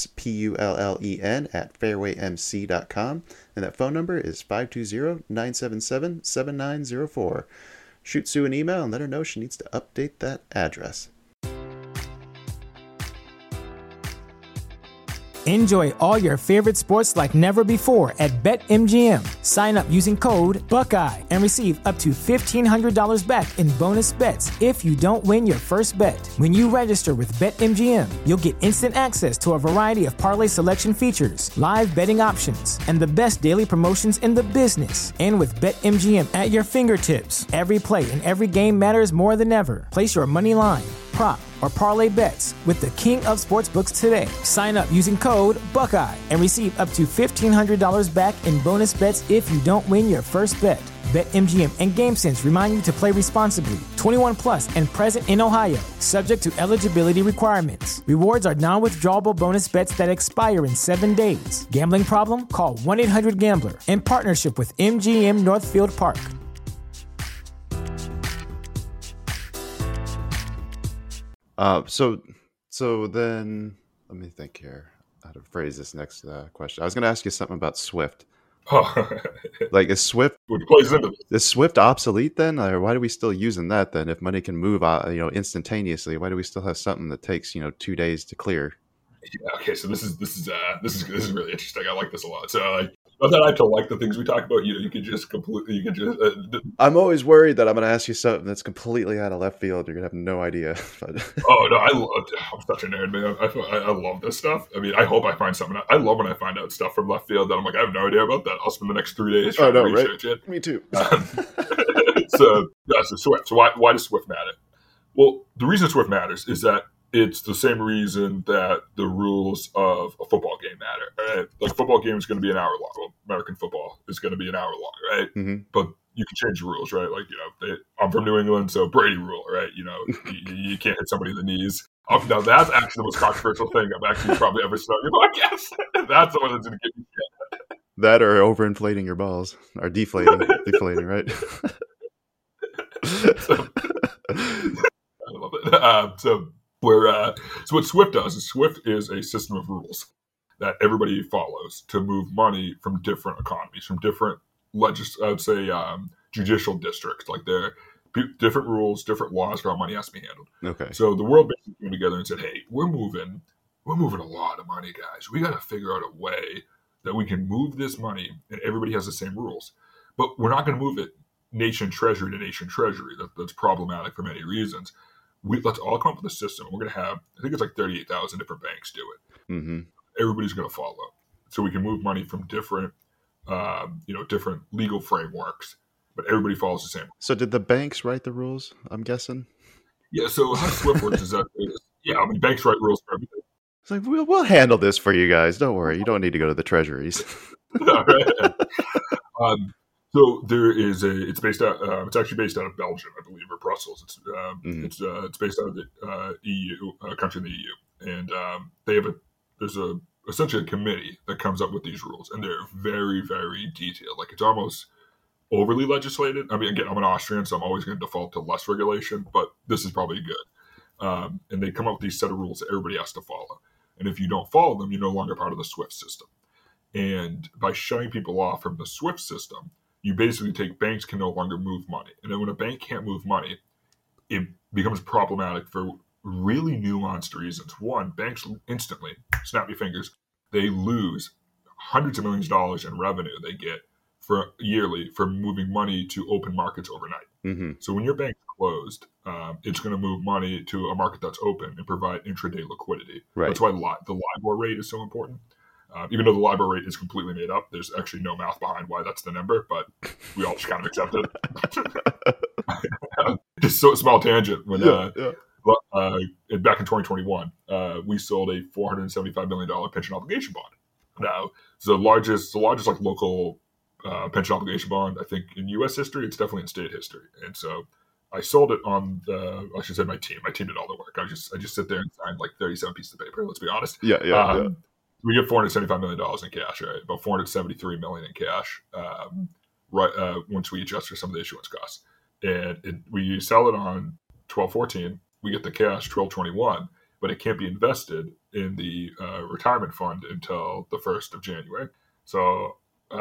spullen@fairwaymc.com, and that phone number is 520-977-7904. Shoot Sue an email and let her know she needs to update that address. Enjoy all your favorite sports like never before at BetMGM. Sign up using code Buckeye and receive up to $1,500 back in bonus bets if you don't win your first bet. When you register with BetMGM, you'll get instant access to a variety of parlay selection features, live betting options, and the best daily promotions in the business. And with BetMGM at your fingertips, every play and every game matters more than ever. Place your money line, prop, or parlay bets with the king of sportsbooks today. Sign up using code Buckeye and receive up to $1,500 back in bonus bets if you don't win your first bet. BetMGM and GameSense remind you to play responsibly. 21 plus and present in Ohio, subject to eligibility requirements. Rewards are non-withdrawable bonus bets that expire in 7 days. Gambling problem? Call 1-800-GAMBLER. In partnership with MGM Northfield Park. So then let me think here how to phrase this next question. I was going to ask you something about Swift. Is Swift obsolete then, or why are we still using that then? If money can move, instantaneously, why do we still have something that takes 2 days to clear? Yeah, okay, so this is really interesting. I like this a lot. So not that I have to like the things we talk about. You could just. I'm always worried that I'm going to ask you something that's completely out of left field. You're going to have no idea. Oh no, I'm such a nerd, man. I love this stuff. I mean, I hope I find something. I love when I find out stuff from left field that I'm like, I have no idea about that. I'll spend the next 3 days trying to research it. Me too. So Swift. So why does Swift matter? Well, the reason Swift matters is that it's the same reason that the rules of a football game matter, right? Like a football game is going to be an hour long. Well, American football is going to be an hour long, right? Mm-hmm. But you can change the rules, right? Like, I'm from New England, so Brady rule, right? You can't hit somebody in the knees. Now, that's actually the most controversial thing I've actually probably ever started your podcast. That's the one that's going to get me shit. That or overinflating your balls. Or deflating, right? So, I love it. So what Swift does is Swift is a system of rules that everybody follows to move money from different economies, from different judicial districts. Like there are different rules, different laws for how money has to be handled. Okay. So the world basically came together and said, "Hey, we're moving a lot of money, guys. We got to figure out a way that we can move this money, and everybody has the same rules. But we're not going to move it nation treasury to nation treasury. That's problematic for many reasons." Let's all come up with a system. We're going to have, I think it's like 38,000 different banks do it. Mm-hmm. Everybody's going to follow. So we can move money from different legal frameworks, but everybody follows the same. So did the banks write the rules, I'm guessing? Yeah, so how Swift works is that, banks write rules for everything. It's like, we'll handle this for you guys. Don't worry. You don't need to go to the treasuries. All right. So there is it's based out. It's actually based out of Belgium, I believe, or Brussels. It's based out of the EU, country in the EU, and they have there's essentially a committee that comes up with these rules, and they're very, very detailed. Like, it's almost overly legislated. I mean, again, I'm an Austrian, so I'm always going to default to less regulation, but this is probably good. And they come up with these set of rules that everybody has to follow, and if you don't follow them, you're no longer part of the SWIFT system. And by shutting people off from the SWIFT system, you basically banks can no longer move money. And then when a bank can't move money, it becomes problematic for really nuanced reasons. One, banks instantly, snap your fingers, they lose hundreds of millions of dollars in revenue they get for yearly for moving money to open markets overnight. Mm-hmm. So when your bank's closed, it's going to move money to a market that's open and provide intraday liquidity. Right. That's why the LIBOR rate is so important. Even though the LIBOR rate is completely made up, there's actually no math behind why that's the number, but we all just kind of accept it. Just so small tangent. When back in 2021, we sold a $475 million pension obligation bond. Now, it's the largest like local pension obligation bond, I think, in U.S. history. It's definitely in state history. And so I sold it on I should say my team. My team did all the work. I just sit there and signed like 37 pieces of paper. Let's be honest. Yeah. We get $475 million in cash, right? About $473 million in cash, once we adjust for some of the issuance costs. And we sell it on 12/14. We get the cash 12/21, but it can't be invested in the retirement fund until the 1st of January. So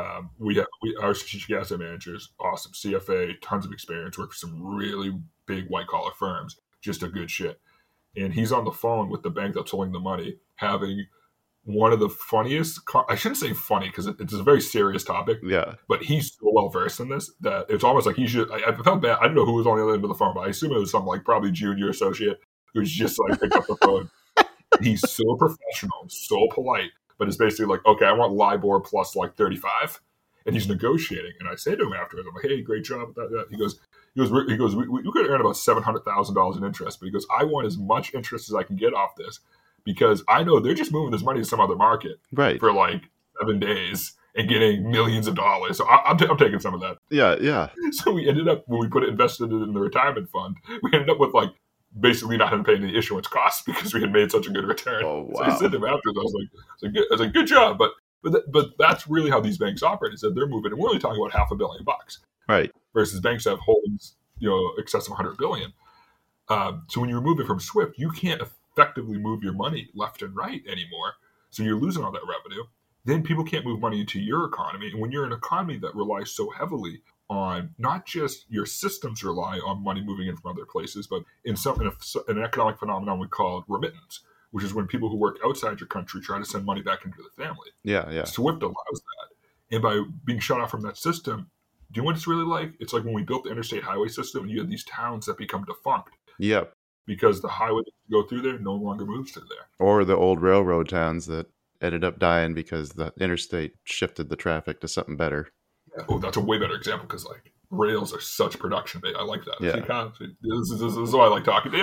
our strategic asset managers, awesome CFA, tons of experience, work for some really big white collar firms, just a good shit. And he's on the phone with the bank that's holding the money, having one of the funniest, I shouldn't say funny because it's a very serious topic. Yeah. But he's so well versed in this that it's almost like he should. I felt bad. I don't know who was on the other end of the phone, but I assume it was some like probably junior associate who's just like picked up the phone. He's so professional, so polite, but it's basically like, okay, I want LIBOR plus like 35, and he's negotiating. And I say to him afterwards, I'm like, hey, great job with that. He goes, we could earn about $700,000 in interest, but he goes, I want as much interest as I can get off this, because I know they're just moving this money to some other market right. for like 7 days and getting millions of dollars. So I'm taking some of that. Yeah. So we ended up, when we invested it in the retirement fund, we ended up with like basically not having to pay any issuance costs because we had made such a good return. Oh, wow. So I said to him afterwards, I was like, good job. But that's really how these banks operate, is that they're moving, and we're only talking about $500 million. Right. Versus banks have holdings, excess of $100 billion. So when you remove it from SWIFT, you can't effectively move your money left and right anymore. So you're losing all that revenue. Then people can't move money into your economy. And when you're an economy that relies so heavily on not just your systems rely on money moving in from other places, but in an economic phenomenon we call remittance, which is when people who work outside your country try to send money back into the family. Yeah. SWIFT allows that. And by being shut off from that system, do you know what it's really like? It's like when we built the interstate highway system and you had these towns that become defunct. Yep. Because the highway that go through there no longer moves through there. Or the old railroad towns that ended up dying because the interstate shifted the traffic to something better. Yeah. Oh, that's a way better example, because like rails are such production. I like that. Yeah. This is why I like talking to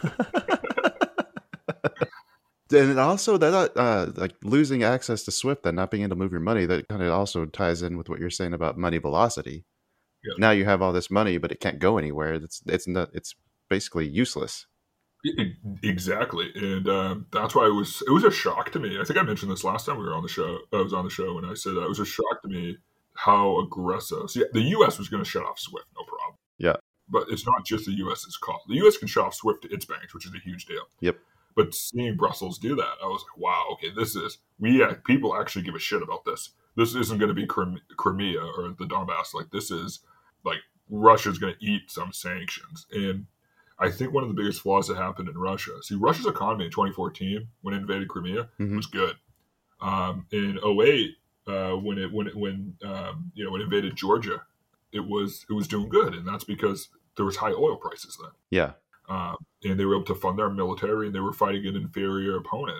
you. And also that like losing access to SWIFT and not being able to move your money, that kind of also ties in with what you're saying about money velocity. Yeah. Now you have all this money, but it can't go anywhere. It's basically useless. Exactly, and that's why it was a shock to me. I think I mentioned this last time we were on the show. I was on the show, and I said it was a shock to me how aggressive. See, the U.S. was going to shut off SWIFT, no problem. Yeah, but it's not just the U.S.'s call. The U.S. can shut off SWIFT to its banks, which is a huge deal. Yep. But seeing Brussels do that, I was like, wow, okay, people actually give a shit about this. This isn't going to be Crimea or the Donbass. Like, this is like Russia's going to eat some sanctions. And I think one of the biggest flaws that happened in Russia. See, Russia's economy in 2014, when it invaded Crimea, was good. In 2008, when it invaded Georgia, it was doing good, and that's because there was high oil prices then. Yeah. And they were able to fund their military, and they were fighting an inferior opponent.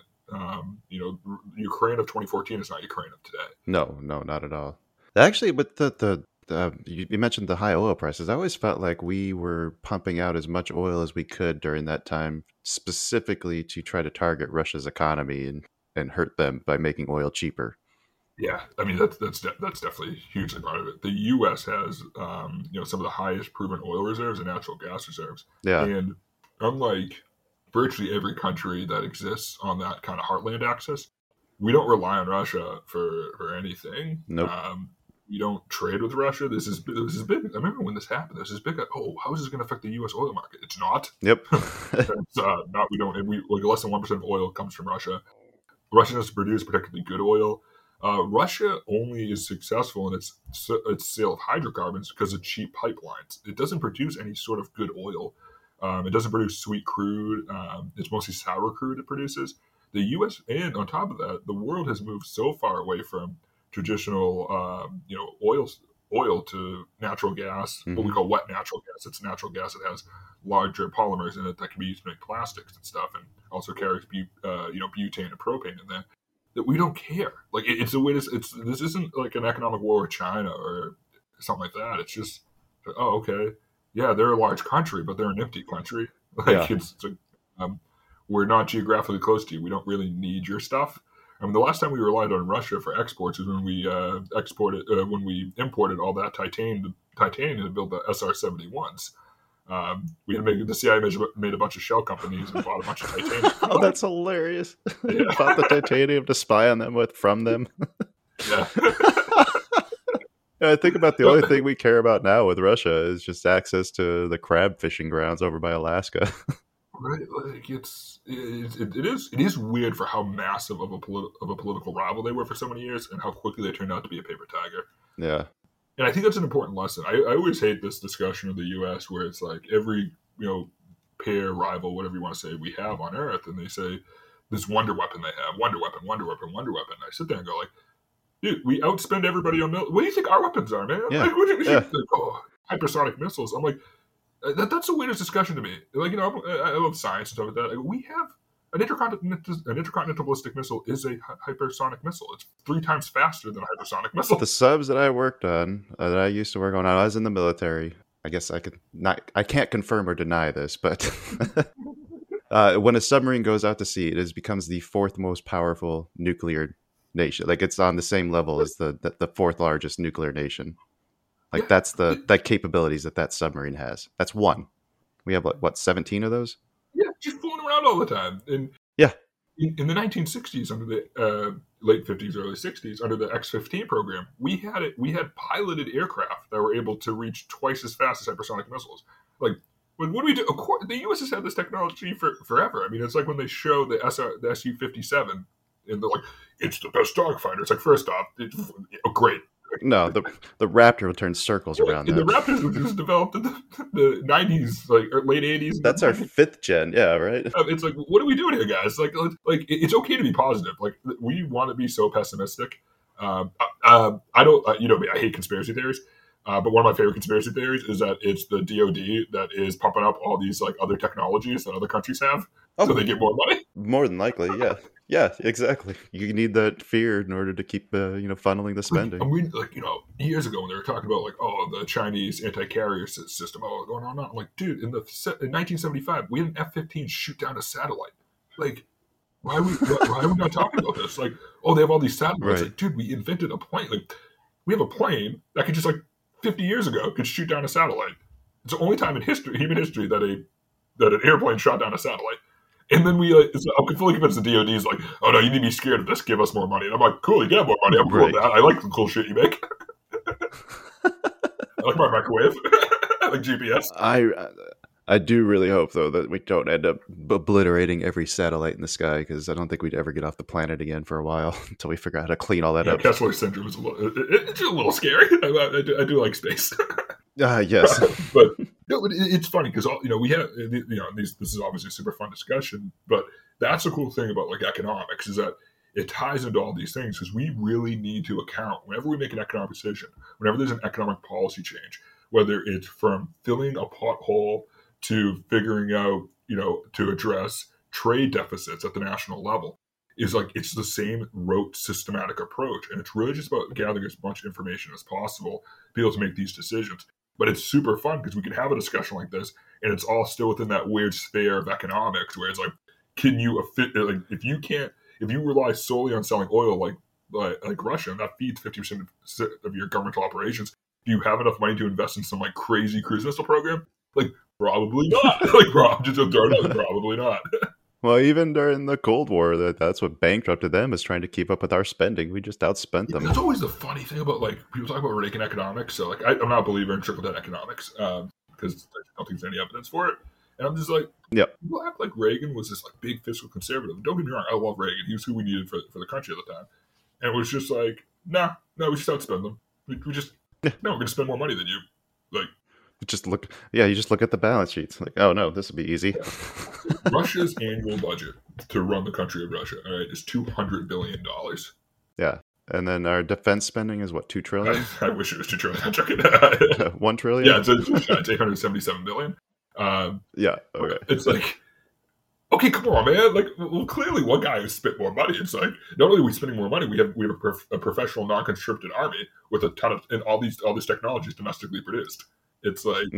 Ukraine of 2014 is not Ukraine of today. No, not at all. Actually, but the You mentioned the high oil prices. I always felt like we were pumping out as much oil as we could during that time, specifically to try to target Russia's economy and hurt them by making oil cheaper. Yeah, I mean that's definitely hugely part of it. The U.S. has some of the highest proven oil reserves and natural gas reserves, Yeah. and unlike virtually every country that exists on that kind of heartland axis, we don't rely on Russia for anything. Nope. We don't trade with Russia. This is big. I remember when this happened. This is big. Oh, how is this going to affect the U.S. oil market? It's not. Yep. It's not. We don't. We like less than 1% of oil comes from Russia. Russia doesn't produce particularly good oil. Russia only is successful in its sale of hydrocarbons because of cheap pipelines. It doesn't produce any sort of good oil. It doesn't produce sweet crude. It's mostly sour crude it produces. The U.S. and on top of that, the world has moved so far away from traditional, oil to natural gas, what we call wet natural gas. It's natural gas that has larger polymers in it that can be used to make plastics and stuff, and also carries butane and propane in there. That we don't care. Like it's a way to. This isn't like an economic war with China or something like that. It's just, oh, okay, yeah, they're a large country, but they're an empty country. Like we're not geographically close to you. We don't really need your stuff. I mean, the last time we relied on Russia for exports was when we imported all that titanium to build the SR-71s. The CIA made a bunch of shell companies and bought a bunch of titanium. Oh, that's hilarious! Bought the titanium to spy on them from them. Yeah. I think about the only thing we care about now with Russia is just access to the crab fishing grounds over by Alaska. Right, like it is weird for how massive of a political rival they were for so many years, and how quickly they turned out to be a paper tiger. Yeah, and I think that's an important lesson. I always hate this discussion of the U.S. where it's like every pair, rival, whatever you want to say, we have on Earth, and they say this wonder weapon they have, wonder weapon. I sit there and go like, dude, we outspend everybody on what do you think our weapons are, man? Yeah. Like, what do you think? Hypersonic missiles. I'm like. That's the weirdest discussion to me. Like, I love science and stuff like that. Like, we have an intercontinental ballistic missile is a hypersonic missile. It's 3 times faster than a hypersonic missile. The subs that I worked on, that I used to work on, I was in the military. I guess I can't confirm or deny this, but when a submarine goes out to sea, it becomes the 4th most powerful nuclear nation. Like, it's on the same level as the 4th largest nuclear nation. Like that's the capabilities that submarine has. That's one. We have 17 of those? Yeah, just flying around all the time. And yeah, in the 1960s, under the late 50s, early 60s, under the X-15 program, we had piloted aircraft that were able to reach twice as fast as hypersonic missiles. Like, what do we do? Of course, the U.S. has had this technology forever. I mean, it's like when they show the Su-57, and they're like, it's the best dogfighter. It's like, first off, great. No, the Raptor will turn circles around that. The Raptor was developed in the 90s, like or late 80s. That's our 5th gen, yeah, right? It's like, what are we doing here, guys? Like it's okay to be positive. Like, we want to be so pessimistic. I don't, I hate conspiracy theories. But one of my favorite conspiracy theories is that it's the DoD that is pumping up all these like other technologies that other countries have, so they get more money. More than likely, yeah. Yeah, exactly. You need that fear in order to keep, funneling the spending. I mean, years ago when they were talking about the Chinese anti-carrier system, going on. I'm like, dude, in 1975, we had an F-15 shoot down a satellite. Like, why are we not talking about this? Like, they have all these satellites. Right. Like, dude, we invented a plane. Like, we have a plane that could just 50 years ago could shoot down a satellite. It's the only time in human history, that an airplane shot down a satellite. And then I'm fully convinced the DoD is like, oh no, you need to be scared of this. Give us more money. And I'm like, cool, you get more money. I'm cool with that. I like the cool shit you make. I like my microwave. I like GPS. I do really hope though that we don't end up obliterating every satellite in the sky, because I don't think we'd ever get off the planet again for a while until we figure out how to clean all that up. Kessler syndrome is a little scary. I do like space. Yes. But it's funny because we have this is obviously a super fun discussion, but that's the cool thing about economics is that it ties into all these things, because we really need to account whenever we make an economic decision, whenever there's an economic policy change, whether it's from filling a pothole to figuring out to address trade deficits at the national level. is like it's the same rote systematic approach, and it's really just about gathering as much information as possible to be able to make these decisions. But it's super fun because we can have a discussion like this, and it's all still within that weird sphere of economics where it's like, can you like if you rely solely on selling oil like Russia, and that feeds 50% of your governmental operations, do you have enough money to invest in some like crazy cruise missile program? Like probably not. Probably not. Well, even during the Cold War, that's what bankrupted them, is trying to keep up with our spending. We just outspent them. That's always the funny thing about like people talk about Reagan economics. So like I'm not a believer in trickle down economics because I don't think there's any evidence for it. And I'm just like, people act like Reagan was this like big fiscal conservative. Don't get me wrong, I love Reagan. He was who we needed for the country at the time. And it was just like, no, we just outspend them. We just we're going to spend more money than you. Like, you just look at the balance sheets. Like, oh no, this will be easy. Yeah. Russia's annual budget to run the country of Russia, all right, is $200 billion. Yeah. And then our defense spending is what, $2 trillion? I wish it was $2 trillion. $1 trillion? Yeah, it's $877 billion. Yeah. Okay. It's like, okay, come on, man. Like, well, clearly one guy has spent more money. It's like, not only are we spending more money, we have a professional, non-conscripted army with a ton of, and all this technology is domestically produced. It's like,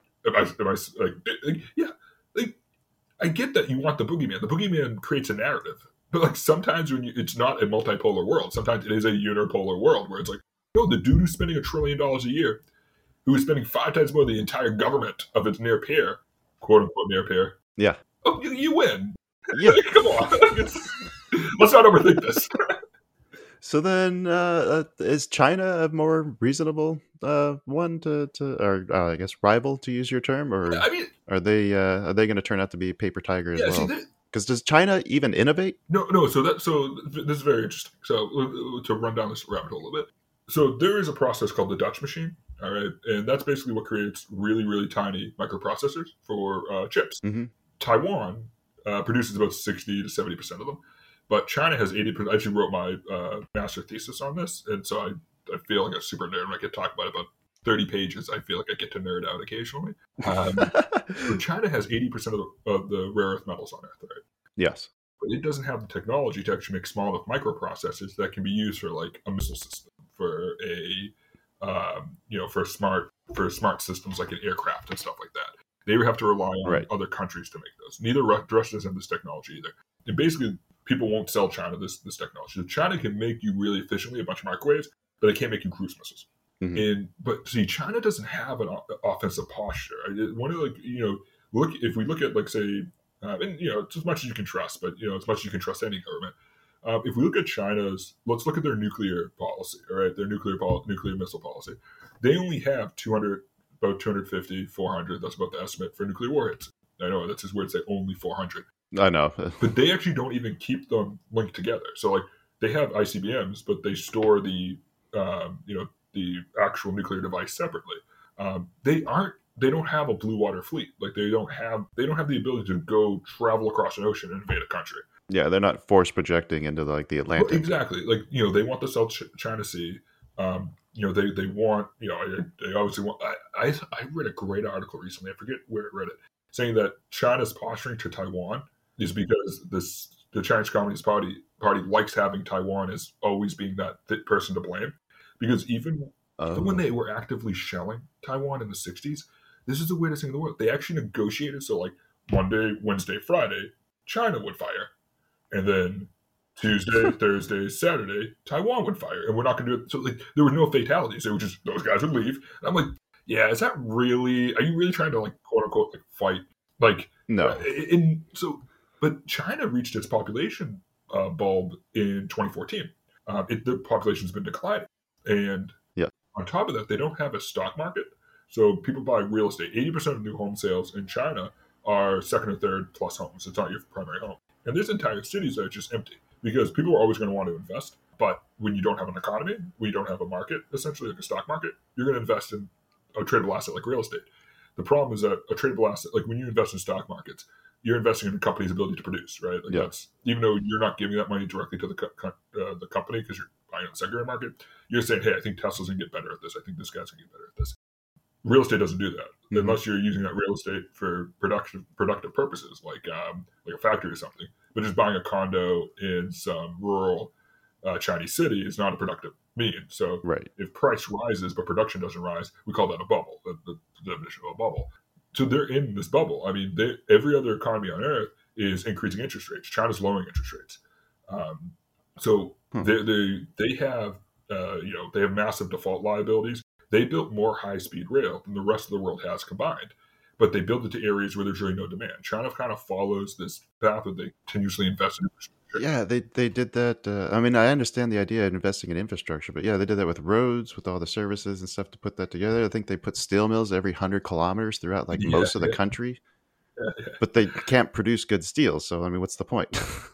I get that you want the boogeyman. The boogeyman creates a narrative, but like sometimes it's not a multipolar world. Sometimes it is a unipolar world where it's like, no, the dude who's spending $1 trillion a year, who is spending 5 times more than the entire government of its near peer, quote unquote near peer. Yeah. Oh, you win. Yeah. Come on. Let's not overthink this. So then, is China a more reasonable one or I guess rival, to use your term, or I mean, are they going to turn out to be a paper tiger as well? See, because does China even innovate? No. So this is very interesting. So to run down this rabbit hole a little bit. So there is a process called the Dutch machine. All right, and that's basically what creates really, really tiny microprocessors for chips. Mm-hmm. Taiwan produces about 60 to 70% of them. But China has 80%. I actually wrote my master thesis on this, and so I feel like a super nerd when I get to talk about 30 pages. I feel like I get to nerd out occasionally. So China has 80% of the rare earth metals on Earth, right? Yes. But it doesn't have the technology to actually make small enough microprocessors that can be used for like a missile system, for a for smart systems like an aircraft and stuff like that. They would have to rely on other countries to make those. Neither Russia doesn't have this technology either. And basically, people won't sell China this technology. So China can make you really efficiently a bunch of microwaves, but they can't make you cruise missiles. Mm-hmm. But see, China doesn't have an offensive posture. One of look if we look at like say, it's as much as you can trust, but as much as you can trust any government. If we look at China's, let's look at their nuclear policy. All right, their nuclear missile policy. They only have 200, about 250, 400. That's about the estimate for nuclear warheads. I know that's his word. Say only 400. I know. But they actually don't even keep them linked together. So like they have ICBMs, but they store the actual nuclear device separately. They don't have a blue water fleet. Like they don't have the ability to go travel across an ocean and invade a country. Yeah, they're not force projecting into like the Atlantic. Well, exactly. Like they want the South China Sea. They want they obviously want. I read a great article recently. I forget where I read it, saying that China's posturing to Taiwan is because the Chinese Communist Party likes having Taiwan as always being that person to blame, because even when they were actively shelling Taiwan in the 60s, this is the weirdest thing in the world. They actually negotiated so like Monday, Wednesday, Friday, China would fire, and then Tuesday, Thursday, Saturday, Taiwan would fire, and we're not going to do it. So like there were no fatalities. It was just those guys would leave. And I'm like, yeah, is that really? Are you really trying to like quote unquote like fight? Like no. But China reached its population bulb in 2014. The population's been declining, and on top of that, they don't have a stock market. So people buy real estate. 80% of new home sales in China are second or third plus homes. It's not your primary home. And there's entire cities that are just empty because people are always going to want to invest. But when you don't have an economy, when you don't have a market, essentially like a stock market, you're going to invest in a tradable asset like real estate. The problem is that a tradable asset, like when you invest in stock markets, you're investing in a company's ability to produce, right? Like that's, even though you're not giving that money directly to the company because you're buying on the secondary market, you're saying, hey, I think Tesla's going to get better at this. I think this guy's going to get better at this. Real estate doesn't do that unless you're using that real estate for productive purposes, like a factory or something. but just buying a condo in some rural Chinese city is not a productive mean. So Right. if price rises but production doesn't rise, we call that a bubble, the definition of a bubble. So they're in this bubble. I mean, every other economy on earth is increasing interest rates. China's lowering interest rates. They have they have massive default liabilities. They built more high-speed rail than the rest of the world has combined, but they build it to areas where there's really no demand. China kind of follows this path where they continuously invest in infrastructure. Yeah, they did that. I mean, I understand the idea of investing in infrastructure, but yeah, they did that with roads, with all the services and stuff to put that together. I think they put steel mills every 100 kilometers throughout like most of the country, but they can't produce good steel. So, I mean, what's the point?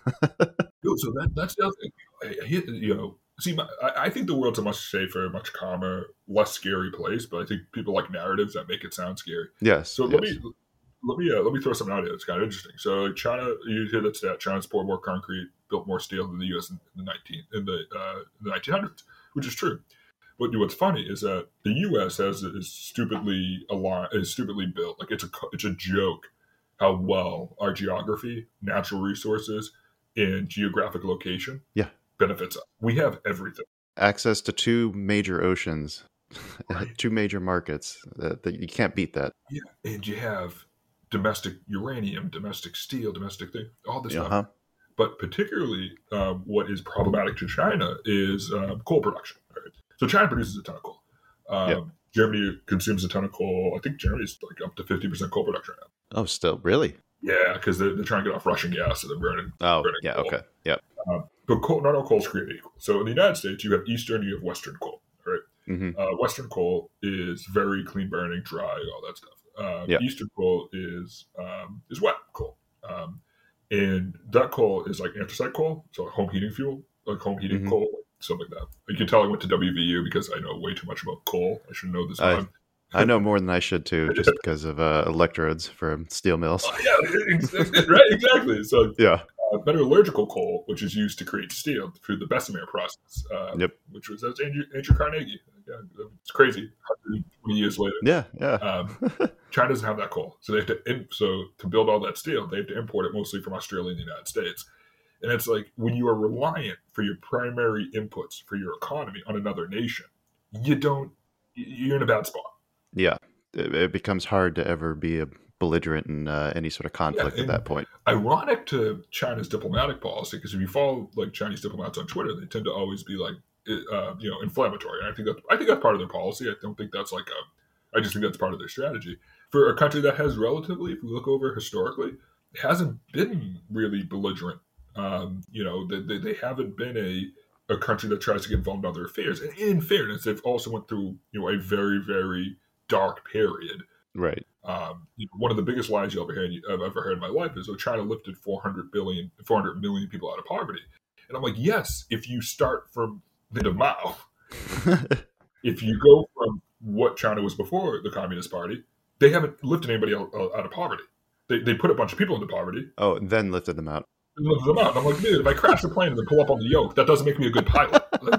So that's the other thing. I think the world's a much safer, much calmer, less scary place, but I think people like narratives that make it sound scary. Yes. So let me throw something out here that's kind of interesting. So China, you hear that stat, China's poured more concrete, built more steel than the U.S. in the 1900s, which is true. But what's funny is that the U.S. is stupidly built. Like it's a joke how well our geography, natural resources, and geographic location benefits us. We have everything. Access to 2 major oceans, right. 2 major markets. That you can't beat that. Yeah, and you have domestic uranium, domestic steel, domestic thing, all this stuff. But particularly what is problematic to China is coal production. Right? So China produces a ton of coal. Germany consumes a ton of coal. I think Germany's like up to 50% coal production right now. Oh, still? Really? Yeah, because they're trying to get off Russian gas, so they're burning. Oh, burning yeah, coal. okay, yeah. But not all coal is created equal. So in the United States, you have Eastern, you have Western coal, right? Mm-hmm. Western coal is very clean burning, dry, all that stuff. Eastern coal is wet coal, and that coal is like anthracite coal, so like home heating fuel, like home heating coal, something like that. You can tell I went to WVU because I know way too much about coal. I should know this. I know more than I should too, just because of electrodes from steel mills. Right, exactly. So yeah. Metallurgical coal, which is used to create steel through the Bessemer process, which was Andrew Carnegie. Yeah, it's crazy. 120 years later. Yeah. China doesn't have that coal, so they have to build all that steel, they have to import it mostly from Australia and the United States. And it's like when you are reliant for your primary inputs for your economy on another nation, you're in a bad spot. Yeah, it becomes hard to ever be a belligerent in any sort of conflict at that point. Ironic to China's diplomatic policy, because if you follow like Chinese diplomats on Twitter, they tend to always be like, inflammatory. And I think that's part of their policy. I don't think that's I just think that's part of their strategy. For a country that has relatively, if we look over historically, hasn't been really belligerent. They haven't been a country that tries to get involved in other affairs. And in fairness, they've also went through a very, very dark period. Right. One of the biggest lies I've ever heard in my life is China lifted 400 million people out of poverty. And I'm like, yes, if you start from the end of Mao, if you go from what China was before the Communist Party, they haven't lifted anybody out of poverty. They put a bunch of people into poverty. Oh, and then lifted them out. And I'm like, dude, if I crash the plane and then pull up on the yoke, that doesn't make me a good pilot. What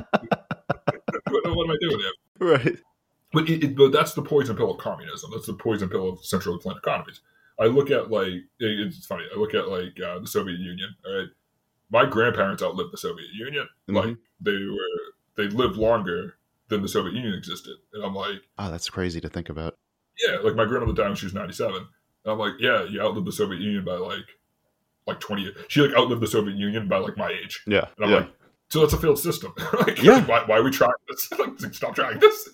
am I doing here? Right. But that's the poison pill of communism. That's the poison pill of central planned economies. I look at it's funny. I look at the Soviet Union. All right, my grandparents outlived the Soviet Union. Mm-hmm. Like they lived longer than the Soviet Union existed. And I'm like, oh, that's crazy to think about. Yeah, like my grandmother died when she was 97. And I'm like, yeah, you outlived the Soviet Union by like 20 years. She outlived the Soviet Union by my age. Yeah. And I'm like, so that's a failed system. Why are we trying this? Stop trying this.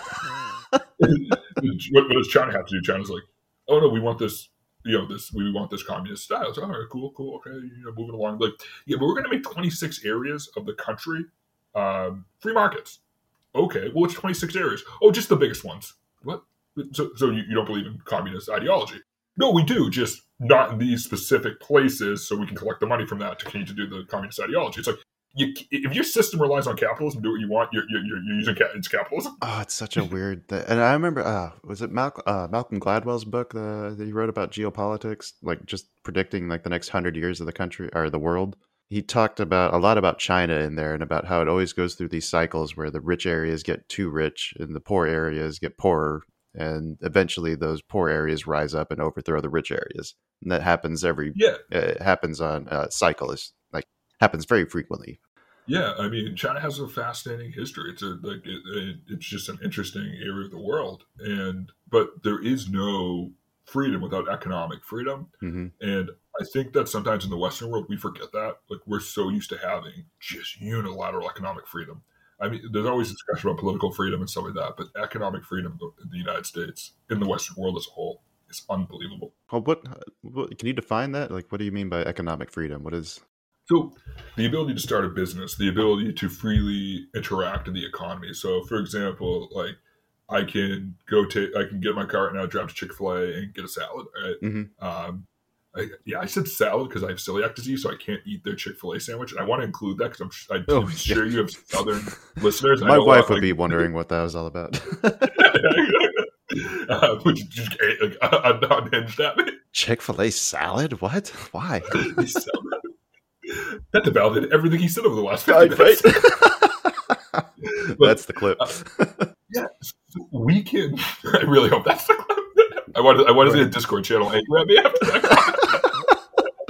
What does China have to do? China's like, oh no, we want this. We want this communist style. So, all right, cool, okay, moving along. But we're going to make 26 areas of the country free markets. Okay, well, it's 26 areas. Oh, just the biggest ones. What? So you don't believe in communist ideology? No, we do, just not in these specific places, so we can collect the money from that to continue to do the communist ideology. It's like, if your system relies on capitalism, do what you want, you're using it's capitalism. Oh, it's such a weird thing. And I remember, was it Malcolm Gladwell's book that he wrote about geopolitics, like just predicting like the next 100 years of the country or the world? He talked about a lot about China in there and about how it always goes through these cycles where the rich areas get too rich and the poor areas get poorer. and eventually those poor areas rise up and overthrow the rich areas. And that happens Yeah. it happens on cycle. It's like happens very frequently. Yeah, I mean, China has a fascinating history. It's just an interesting area of the world, but there is no freedom without economic freedom, Hmm. and I think that sometimes in the Western world we forget that. Like we're so used to having just unilateral economic freedom. I mean, there's always discussion about political freedom and stuff like that, but economic freedom in the United States, in the Western world as a whole, is unbelievable. Well, what can you define that? Like, what do you mean by economic freedom? What is? So, the ability to start a business, the ability to freely interact in the economy. So, for example, like I can get my car right now, drive to Chick-fil-A, and get a salad. Right? Mhm. I said salad because I have celiac disease, so I can't eat their Chick-fil-a sandwich, and I want to include that because I'm Oh, sure you have Southern listeners. My wife would be wondering what that was all about. Which just like, unhinged at me. Chick-fil-A salad? What? Why? That validated everything he said over the last 50 minutes. That's the clip. Yeah, so we can. I really hope that's the clip. I want to see a Discord channel angry at me after that.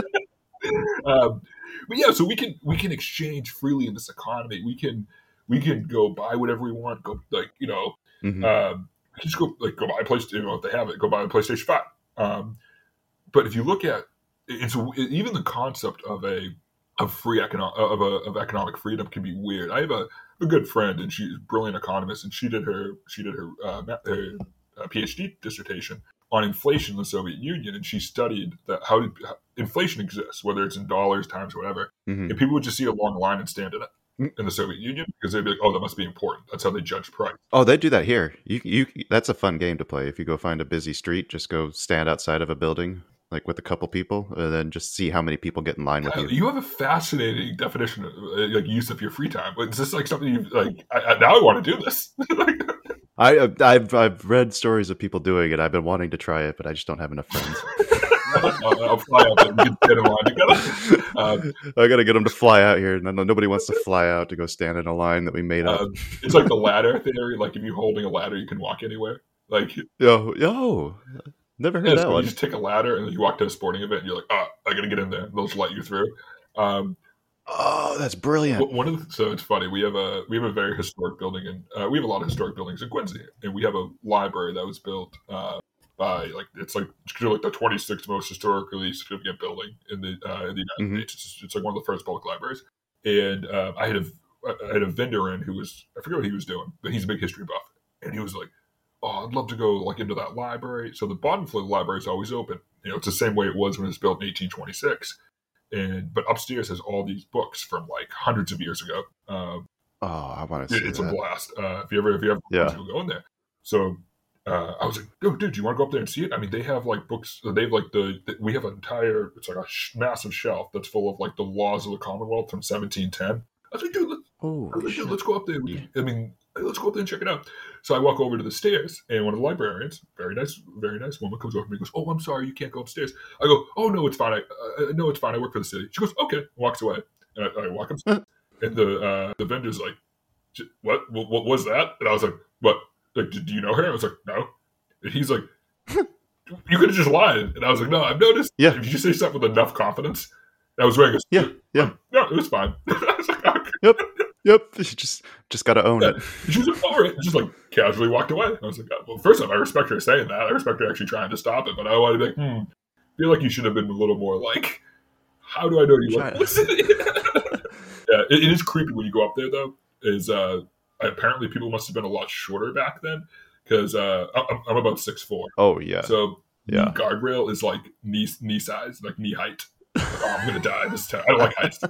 But yeah, so we can exchange freely in this economy. We can go buy whatever we want. Go Mhm. just go buy a PlayStation. If they have it, go buy a PlayStation 5. But if you look at even the concept of economic freedom can be weird. I have a good friend, and she's a brilliant economist, and she did her PhD dissertation on inflation in the Soviet Union, and she studied that how inflation exists, whether it's in dollars, times, whatever, Mhm. and people would just see a long line and stand in it Mm. in the Soviet Union because they'd be like, "Oh, that must be important." That's how they judge price. Oh, they do that here. You that's a fun game to play. If you go find a busy street, just go stand outside of a building, like with a couple people, and then just see how many people get in line with you. You have a fascinating definition of use of your free time. Is this like something you like? Now I want to do this. I've read stories of people doing it. I've been wanting to try it, but I just don't have enough friends. I'll fly out and we can get in line together. I gotta get them to fly out here. Nobody wants to fly out to go stand in a line that we made up. It's like the ladder theory. Like if you're holding a ladder, you can walk anywhere. Like Yo, never heard that so one. you just take a ladder and then you walk to a sporting event and you're like, oh, I gotta get in there. They'll just let you through. Oh, that's brilliant. So it's funny. We have a very historic building, and we have a lot of historic buildings in Quincy, and we have a library that was built by it's like the 26th most historically significant building in the United States. It's like one of the first public libraries, and I had a vendor in who was, I forget what he was doing, but he's a big history buff, and he was like, "Oh, I'd love to go like into that library." So the bottom floor of the library is always open. It's the same way it was when it was built in 1826. But upstairs has all these books from like hundreds of years ago. I want to see It's that. a blast. If you ever go in there. So I was like, dude, do you want to go up there and see it? I mean, they have like books. They have like we have an entire, it's like a massive shelf that's full of like the laws of the Commonwealth from 1710. I was like, dude, let's go up there. I mean, let's go up there and check it out. So I walk over to the stairs, and one of the librarians, very nice woman, comes over to me and goes, "Oh, I'm sorry, you can't go upstairs." I go, "Oh, no, it's fine. No, it's fine. I work for the city." She goes, "Okay," and walks away. And I walk upstairs, and the vendor's like, "What was that?" And I was like, "What? Like, do you know her?" I was like, "No." And he's like, "You could have just lied." And I was like, "No, I've noticed. Yeah. If you just say something with enough confidence." And I was wearing a suit. Yeah. No, it was fine. I was like, "Okay." Yep. You just got to own it. And she was like, "All right," and just like casually walked away. I was like, "Well, first off, I respect her saying that. I respect her actually trying to stop it, but I wanted to be like, feel like you should have been a little more like, how do I know you like this?" Yeah, it is creepy when you go up there though. Is apparently people must have been a lot shorter back then because I'm about 6'4". Oh yeah. So yeah, guardrail is like knee size, like knee height. Like, oh, I'm gonna die this time. I don't like heights.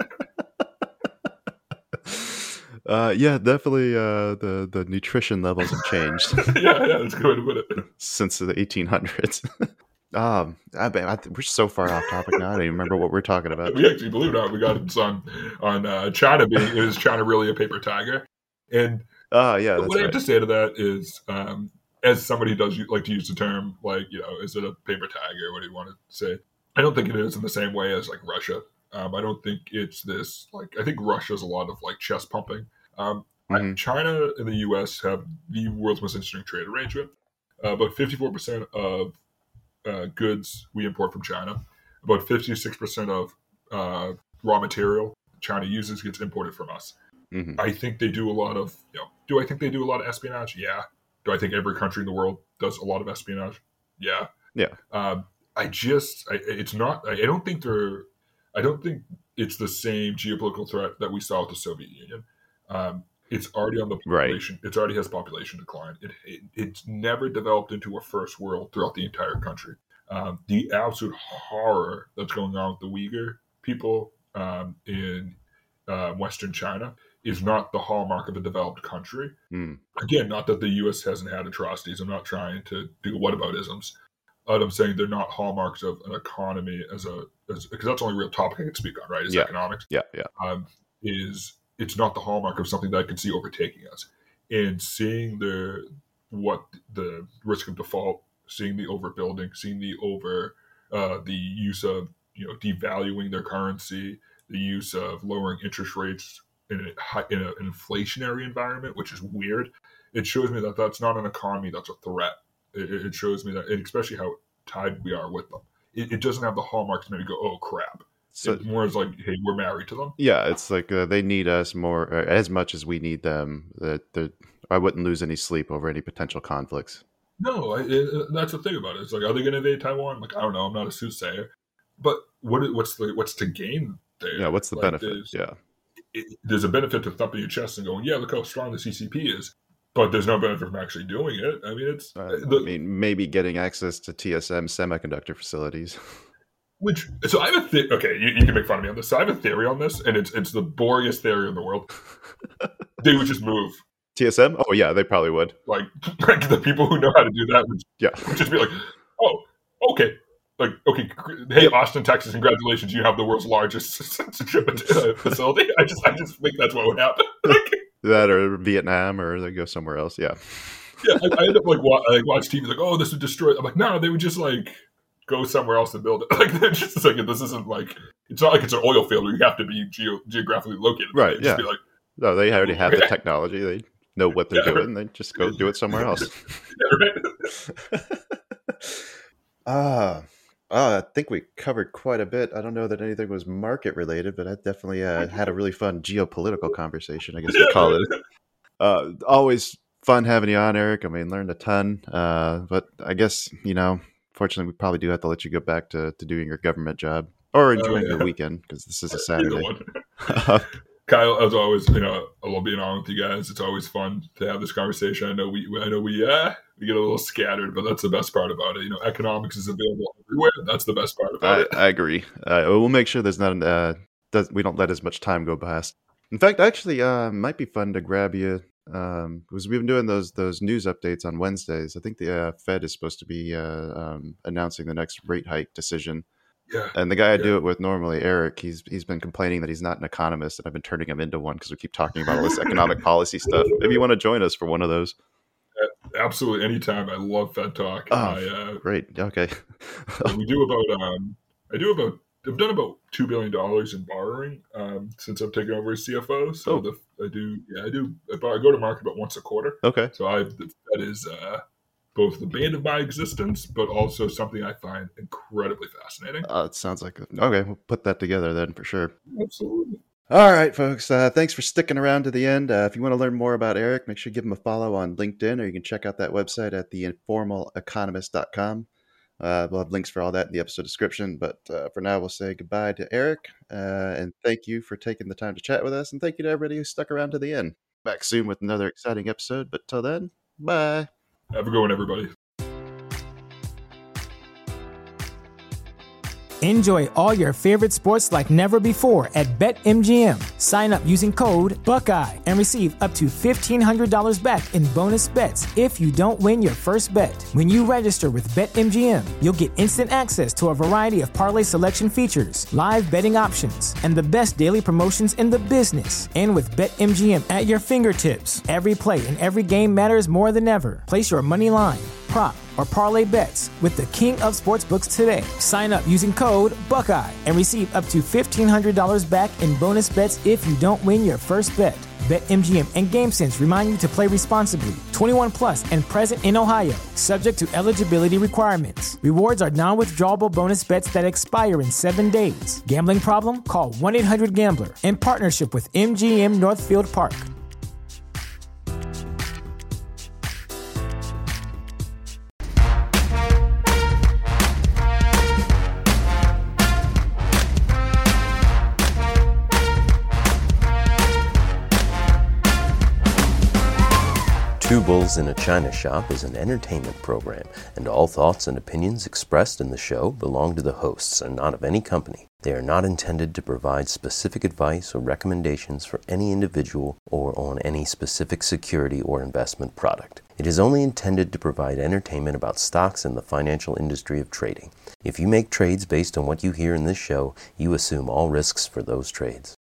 Yeah, definitely. The nutrition levels have changed. yeah, that's a good way to put it. Since the 1800s. We're so far off topic now. I don't even remember what we're talking about. We actually, believe it or not, we got it on China being, is China really a paper tiger? And yeah, that's what I have to say to that is, as somebody does like to use the term, like, is it a paper tiger? What do you want to say? I don't think it is in the same way as like Russia. I don't think it's this, like, I think Russia's a lot of like chest pumping. China and the U.S. have the world's most interesting trade arrangement. about 54% of goods we import from China. About 56% of raw material China uses gets imported from us. Mm-hmm. I think they do a lot of, do I think they do a lot of espionage? Yeah. Do I think every country in the world does a lot of espionage? Yeah. Yeah. I don't think it's the same geopolitical threat that we saw with the Soviet Union. It's already on the population. Right. It already has population decline. It's never developed into a first world throughout the entire country. The absolute horror that's going on with the Uyghur people in Western China is not the hallmark of a developed country. Again, not that the U.S. hasn't had atrocities. I'm not trying to do whataboutisms. But I'm saying they're not hallmarks of an economy because that's the only real topic I can speak on, right? Is economics. Yeah. It's not the hallmark of something that I can see overtaking us. And seeing the risk of default, seeing the overbuilding, seeing the use of devaluing their currency, the use of lowering interest rates in an inflationary environment, which is weird. It shows me that that's not an economy that's a threat. It shows me that, and especially how tied we are with them. It doesn't have the hallmarks to maybe go, oh crap. So, it's more as like, hey, we're married to them. Yeah, it's like they need us more as much as we need them. I wouldn't lose any sleep over any potential conflicts. No, that's the thing about it. It's like, are they going to invade Taiwan? Like, I don't know. I'm not a soothsayer. But what's to gain there? Yeah, what's the benefit? There's a benefit to thumping your chest and going, yeah, look how strong the CCP is. But there's no benefit from actually doing it. I mean, maybe getting access to TSM semiconductor facilities. So I have a theory. Okay, you can make fun of me on this. So I have a theory on this, and it's the boringest theory in the world. They would just move. TSM? Oh yeah, they probably would. Like the people who know how to do that would just be like, oh, okay. Like, okay, hey, Austin, Texas, congratulations, you have the world's largest facility. I just think that's what would happen. That or Vietnam, or they go somewhere else. Yeah. Yeah, I end up watch TV like, oh, this would destroy. I'm like, no, they would just like go somewhere else and build it. Like, they're just like, this isn't like, it's not like it's an oil field where you have to be geographically located. Right. Just be like, no, they already have the technology. They know what they're doing. They just go do it somewhere else. I think we covered quite a bit. I don't know that anything was market related, but I definitely had a really fun geopolitical conversation, I guess we call it. Always fun having you on, Eric. I mean, learned a ton. But I guess, fortunately, we probably do have to let you go back to doing your government job or enjoying your weekend, because this is a Saturday. Kyle, as always, I love being on with you guys. It's always fun to have this conversation. I know we get a little scattered, but that's the best part about it. Economics is available everywhere. That's the best part about it. I agree. We'll make sure there's not we don't let as much time go past. In fact, actually, might be fun to grab you because we've been doing those news updates on Wednesdays. I think the Fed is supposed to be announcing the next rate hike decision. Yeah. And the guy I do it with normally, Eric, he's been complaining that he's not an economist, and I've been turning him into one because we keep talking about all this economic policy stuff. Maybe you want to join us for one of those. Absolutely, anytime. I love Fed Talk. Great. Okay. I've done about $2 billion in borrowing since I've taken over as CFO. So I go to market about once a quarter. Okay. So that is both the bane of my existence, but also something I find incredibly fascinating. It sounds like okay. We'll put that together then for sure. Absolutely. All right, folks. Thanks for sticking around to the end. If you want to learn more about Eric, make sure you give him a follow on LinkedIn, or you can check out that website at theinformaleconomist.com. We'll have links for all that in the episode description. But for now, we'll say goodbye to Eric, and thank you for taking the time to chat with us, and thank you to everybody who stuck around to the end. Back soon with another exciting episode, but till then, bye. Have a good one, everybody. Enjoy all your favorite sports like never before at BetMGM. Sign up using code Buckeye and receive up to $1,500 back in bonus bets if you don't win your first bet. When you register with BetMGM, you'll get instant access to a variety of parlay selection features, live betting options, and the best daily promotions in the business. And with BetMGM at your fingertips, every play and every game matters more than ever. Place your money line, prop, or parlay bets with the king of sportsbooks today. Sign up using code Buckeye and receive up to $1,500 back in bonus bets if you don't win your first bet. BetMGM and GameSense remind you to play responsibly. 21 plus and present in Ohio, subject to eligibility requirements. Rewards are non-withdrawable bonus bets that expire in 7 days. Gambling problem? Call 1-800-GAMBLER. In partnership with MGM Northfield Park. Two Bulls in a China Shop is an entertainment program, and all thoughts and opinions expressed in the show belong to the hosts and not of any company. They are not intended to provide specific advice or recommendations for any individual or on any specific security or investment product. It is only intended to provide entertainment about stocks and the financial industry of trading. If you make trades based on what you hear in this show, you assume all risks for those trades.